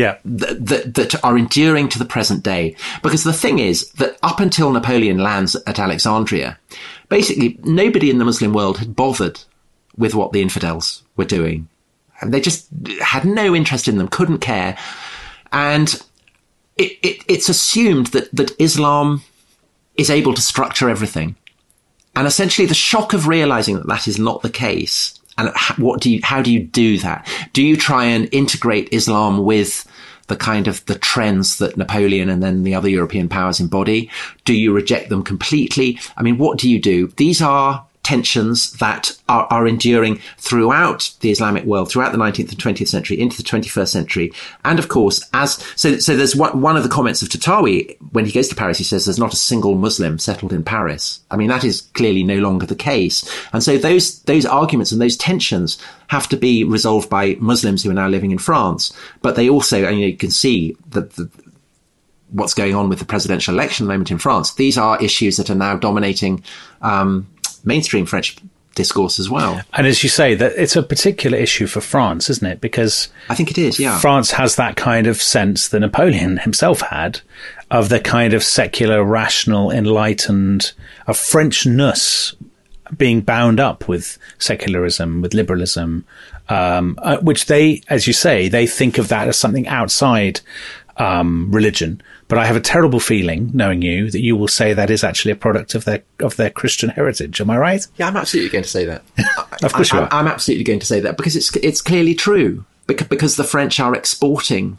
that are enduring to the present day. Because the thing is that up until Napoleon lands at Alexandria, basically nobody in the Muslim world had bothered with what the infidels were doing. And they just had no interest in them, couldn't care. And it's assumed that Islam is able to structure everything. And essentially the shock of realizing that is not the case. And how do you do that? Do you try and integrate Islam with the kind of the trends that Napoleon and then the other European powers embody? Do you reject them completely? I mean, what do you do? These are tensions that are enduring throughout the Islamic world, throughout the 19th and 20th century, into the 21st century. And of course, so there's one of the comments of Tatawi when he goes to Paris, he says there's not a single Muslim settled in Paris. I mean, that is clearly no longer the case. And so those arguments and those tensions have to be resolved by Muslims who are now living in France. But they also, and you can see that what's going on with the presidential election at the moment in France. These are issues that are now dominating mainstream French discourse as well. And as you say, that it's a particular issue for France, isn't it? Because I think it is, yeah. France has that kind of sense that Napoleon himself had of the kind of secular, rational, enlightened, of Frenchness being bound up with secularism, with liberalism, which they, as you say, they think of that as something outside religion. But I have a terrible feeling, knowing you, that you will say that is actually a product of their Christian heritage. Am I right? Yeah, I'm absolutely going to say that. Of course you are. I'm absolutely going to say that because it's clearly true. Because the French are exporting,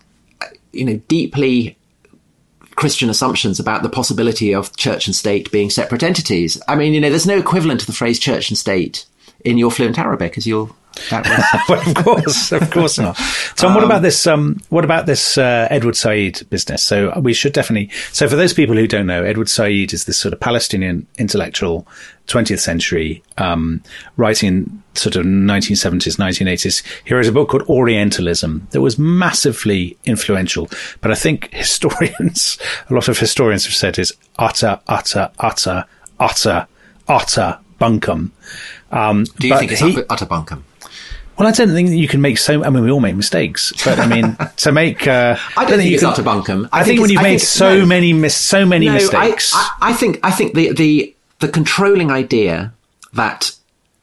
deeply Christian assumptions about the possibility of church and state being separate entities. I mean, there's no equivalent to the phrase church and state in your fluent Arabic, as you'll That was... Well, of course not. Tom, what about this? What about this Edward Said business? So we should definitely. So for those people who don't know, Edward Said is this sort of Palestinian intellectual, 20th century, writing in sort of 1970s, 1980s. He wrote a book called Orientalism that was massively influential, but I think a lot of historians have said is utter bunkum. Do you think it's utter bunkum? Well, I don't think that you can make we all make mistakes, but I mean, to make, I don't think it's utter bunkum. I think when you've made so many mistakes. I think the controlling idea that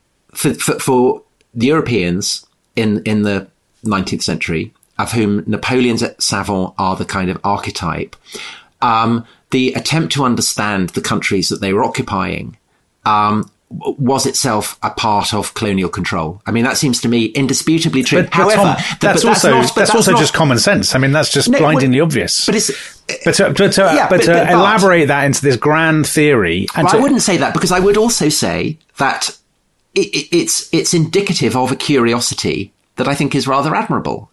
for the Europeans in the 19th century, of whom Napoleon's savants are the kind of archetype, the attempt to understand the countries that they were occupying, was itself a part of colonial control. I mean, that seems to me indisputably true. However, Tom, that's also just common sense. I mean, that's just blindingly obvious. But to elaborate that into this grand theory, I wouldn't say that, because I would also say that it's indicative of a curiosity that I think is rather admirable.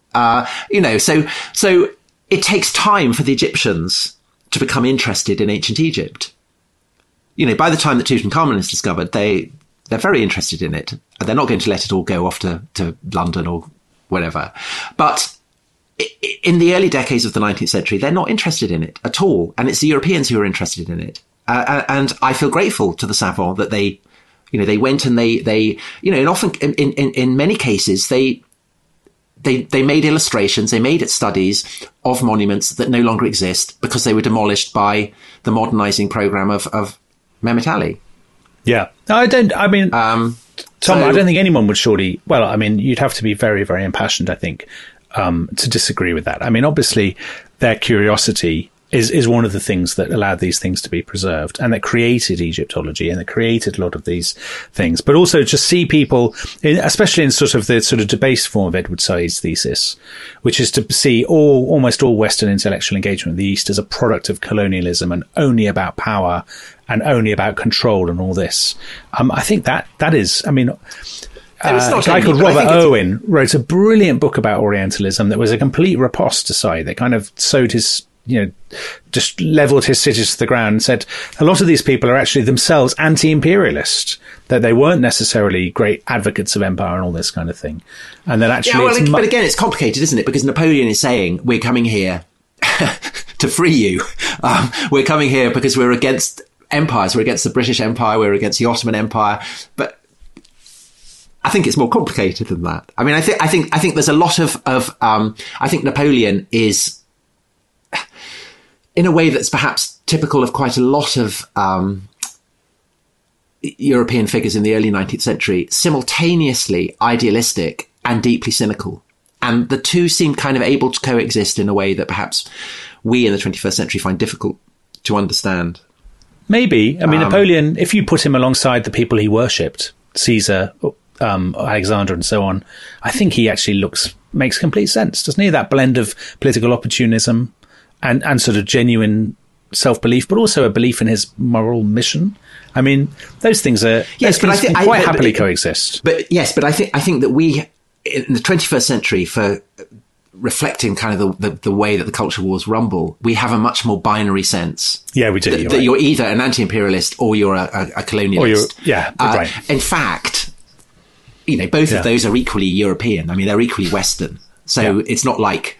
So it takes time for the Egyptians to become interested in ancient Egypt. By the time that Tutankhamun is discovered, they're very interested in it. They're not going to let it all go off to London or whatever. But in the early decades of the 19th century, they're not interested in it at all. And it's the Europeans who are interested in it. And I feel grateful to the savants that they went and they and often in many cases, they made illustrations, they made studies of monuments that no longer exist because they were demolished by the modernizing program of Mehmet Ali. Yeah. Tom, I don't think anyone would surely, you'd have to be very, very impassioned, I think, to disagree with that. I mean, obviously their curiosity is one of the things that allowed these things to be preserved and that created Egyptology and that created a lot of these things. But also to see people, especially in the debased form of Edward Said's thesis, which is to see almost all Western intellectual engagement in the East as a product of colonialism and only about power and only about control and all this. I think that is, a guy called Robert Owen wrote a brilliant book about Orientalism that was a complete riposte to Said. They kind of sowed his, just leveled his cities to the ground and said a lot of these people are actually themselves anti-imperialist, that they weren't necessarily great advocates of empire and all this kind of thing. And then actually... but again, it's complicated, isn't it? Because Napoleon is saying, we're coming here to free you. We're coming here because we're against empires. We're against the British Empire. We're against the Ottoman Empire. But I think it's more complicated than that. I mean, I think there's a lot of I think Napoleon is, in a way that's perhaps typical of quite a lot of European figures in the early 19th century, simultaneously idealistic and deeply cynical. And the two seem kind of able to coexist in a way that perhaps we in the 21st century find difficult to understand. Maybe. I mean, Napoleon, if you put him alongside the people he worshipped, Caesar, Alexander and so on, I think he actually makes complete sense, doesn't he? That blend of political opportunism and sort of genuine self-belief, but also a belief in his moral mission. I mean, those things are quite happily coexist. But I think that we in the 21st century, for reflecting kind of the way that the culture wars rumble, we have a much more binary sense. Yeah, we do. That you're either an anti-imperialist or you're a colonialist. Right. In fact, both of those are equally European. I mean, they're equally Western. So it's not like...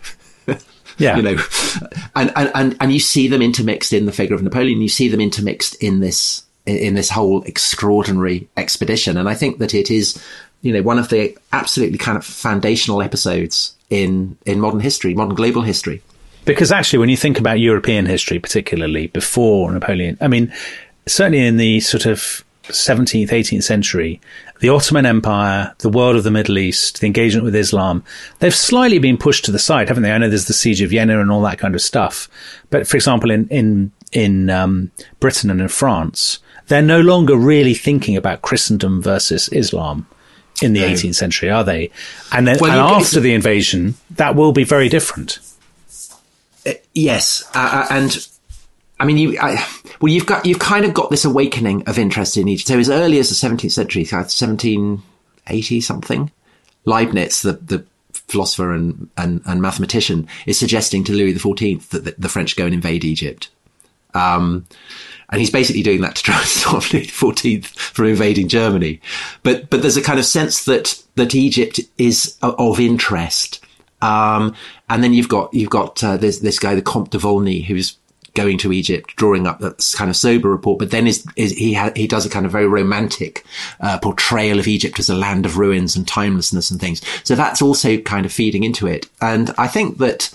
and you see them intermixed in the figure of Napoleon. You see them intermixed in this whole extraordinary expedition. And I think that it is, one of the absolutely kind of foundational episodes in modern history, modern global history. Because actually, when you think about European history, particularly before Napoleon, I mean, certainly in the sort of 17th, 18th century, the Ottoman Empire, the world of the Middle East, the engagement with Islam, they've slightly been pushed to the side, haven't they? I know there's the Siege of Vienna and all that kind of stuff. But for example, in Britain and in France, they're no longer really thinking about Christendom versus Islam in the 18th century, are they? And then after the invasion, that will be very different. Yes. And I mean, you've kind of got this awakening of interest in Egypt. So as early as the 17th century, 1780 something, Leibniz, the philosopher and mathematician, is suggesting to Louis XIV that the French go and invade Egypt. And he's basically doing that to try and stop Louis XIV from invading Germany. But there's a kind of sense that Egypt is of interest. And then you've got this guy, the Comte de Volney, who's going to Egypt, drawing up that kind of sober report, but then he does a kind of very romantic portrayal of Egypt as a land of ruins and timelessness and things. So that's also kind of feeding into it. And I think that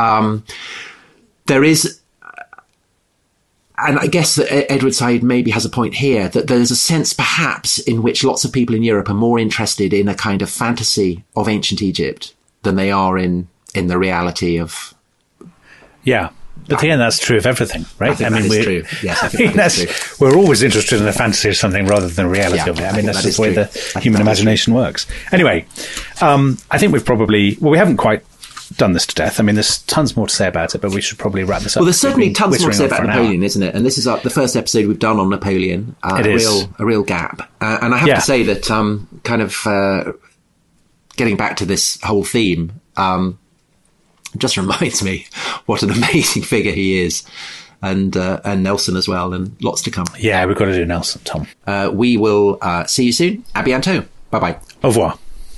there is, and I guess that Edward Said maybe has a point here, that there's a sense perhaps in which lots of people in Europe are more interested in a kind of fantasy of ancient Egypt than they are in the reality of... Yeah. But again, that's true of everything, right? I mean, that is true. Yes, I think that is true. We're always interested in the fantasy of something rather than the reality of it. I mean, that's just the way the human imagination works. Anyway, I think we haven't quite done this to death. I mean, there's tons more to say about it, but we should probably wrap this up. Well, there's certainly tons more to say about Napoleon, isn't it? And this is the first episode we've done on Napoleon. It is. A real gap. And I have to say that kind of getting back to this whole theme, just reminds me what an amazing figure he is, and Nelson as well, and lots to come. Yeah, we've got to do Nelson, Tom. We will see you soon. À bientôt. Bye-bye. Au revoir.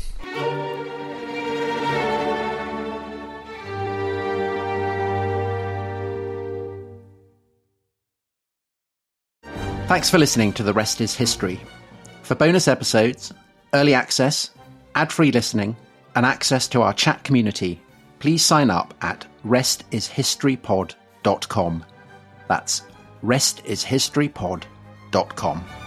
Thanks for listening to The Rest is History. For bonus episodes, early access, ad-free listening, and access to our chat community, please sign up at restishistorypod.com. That's restishistorypod.com.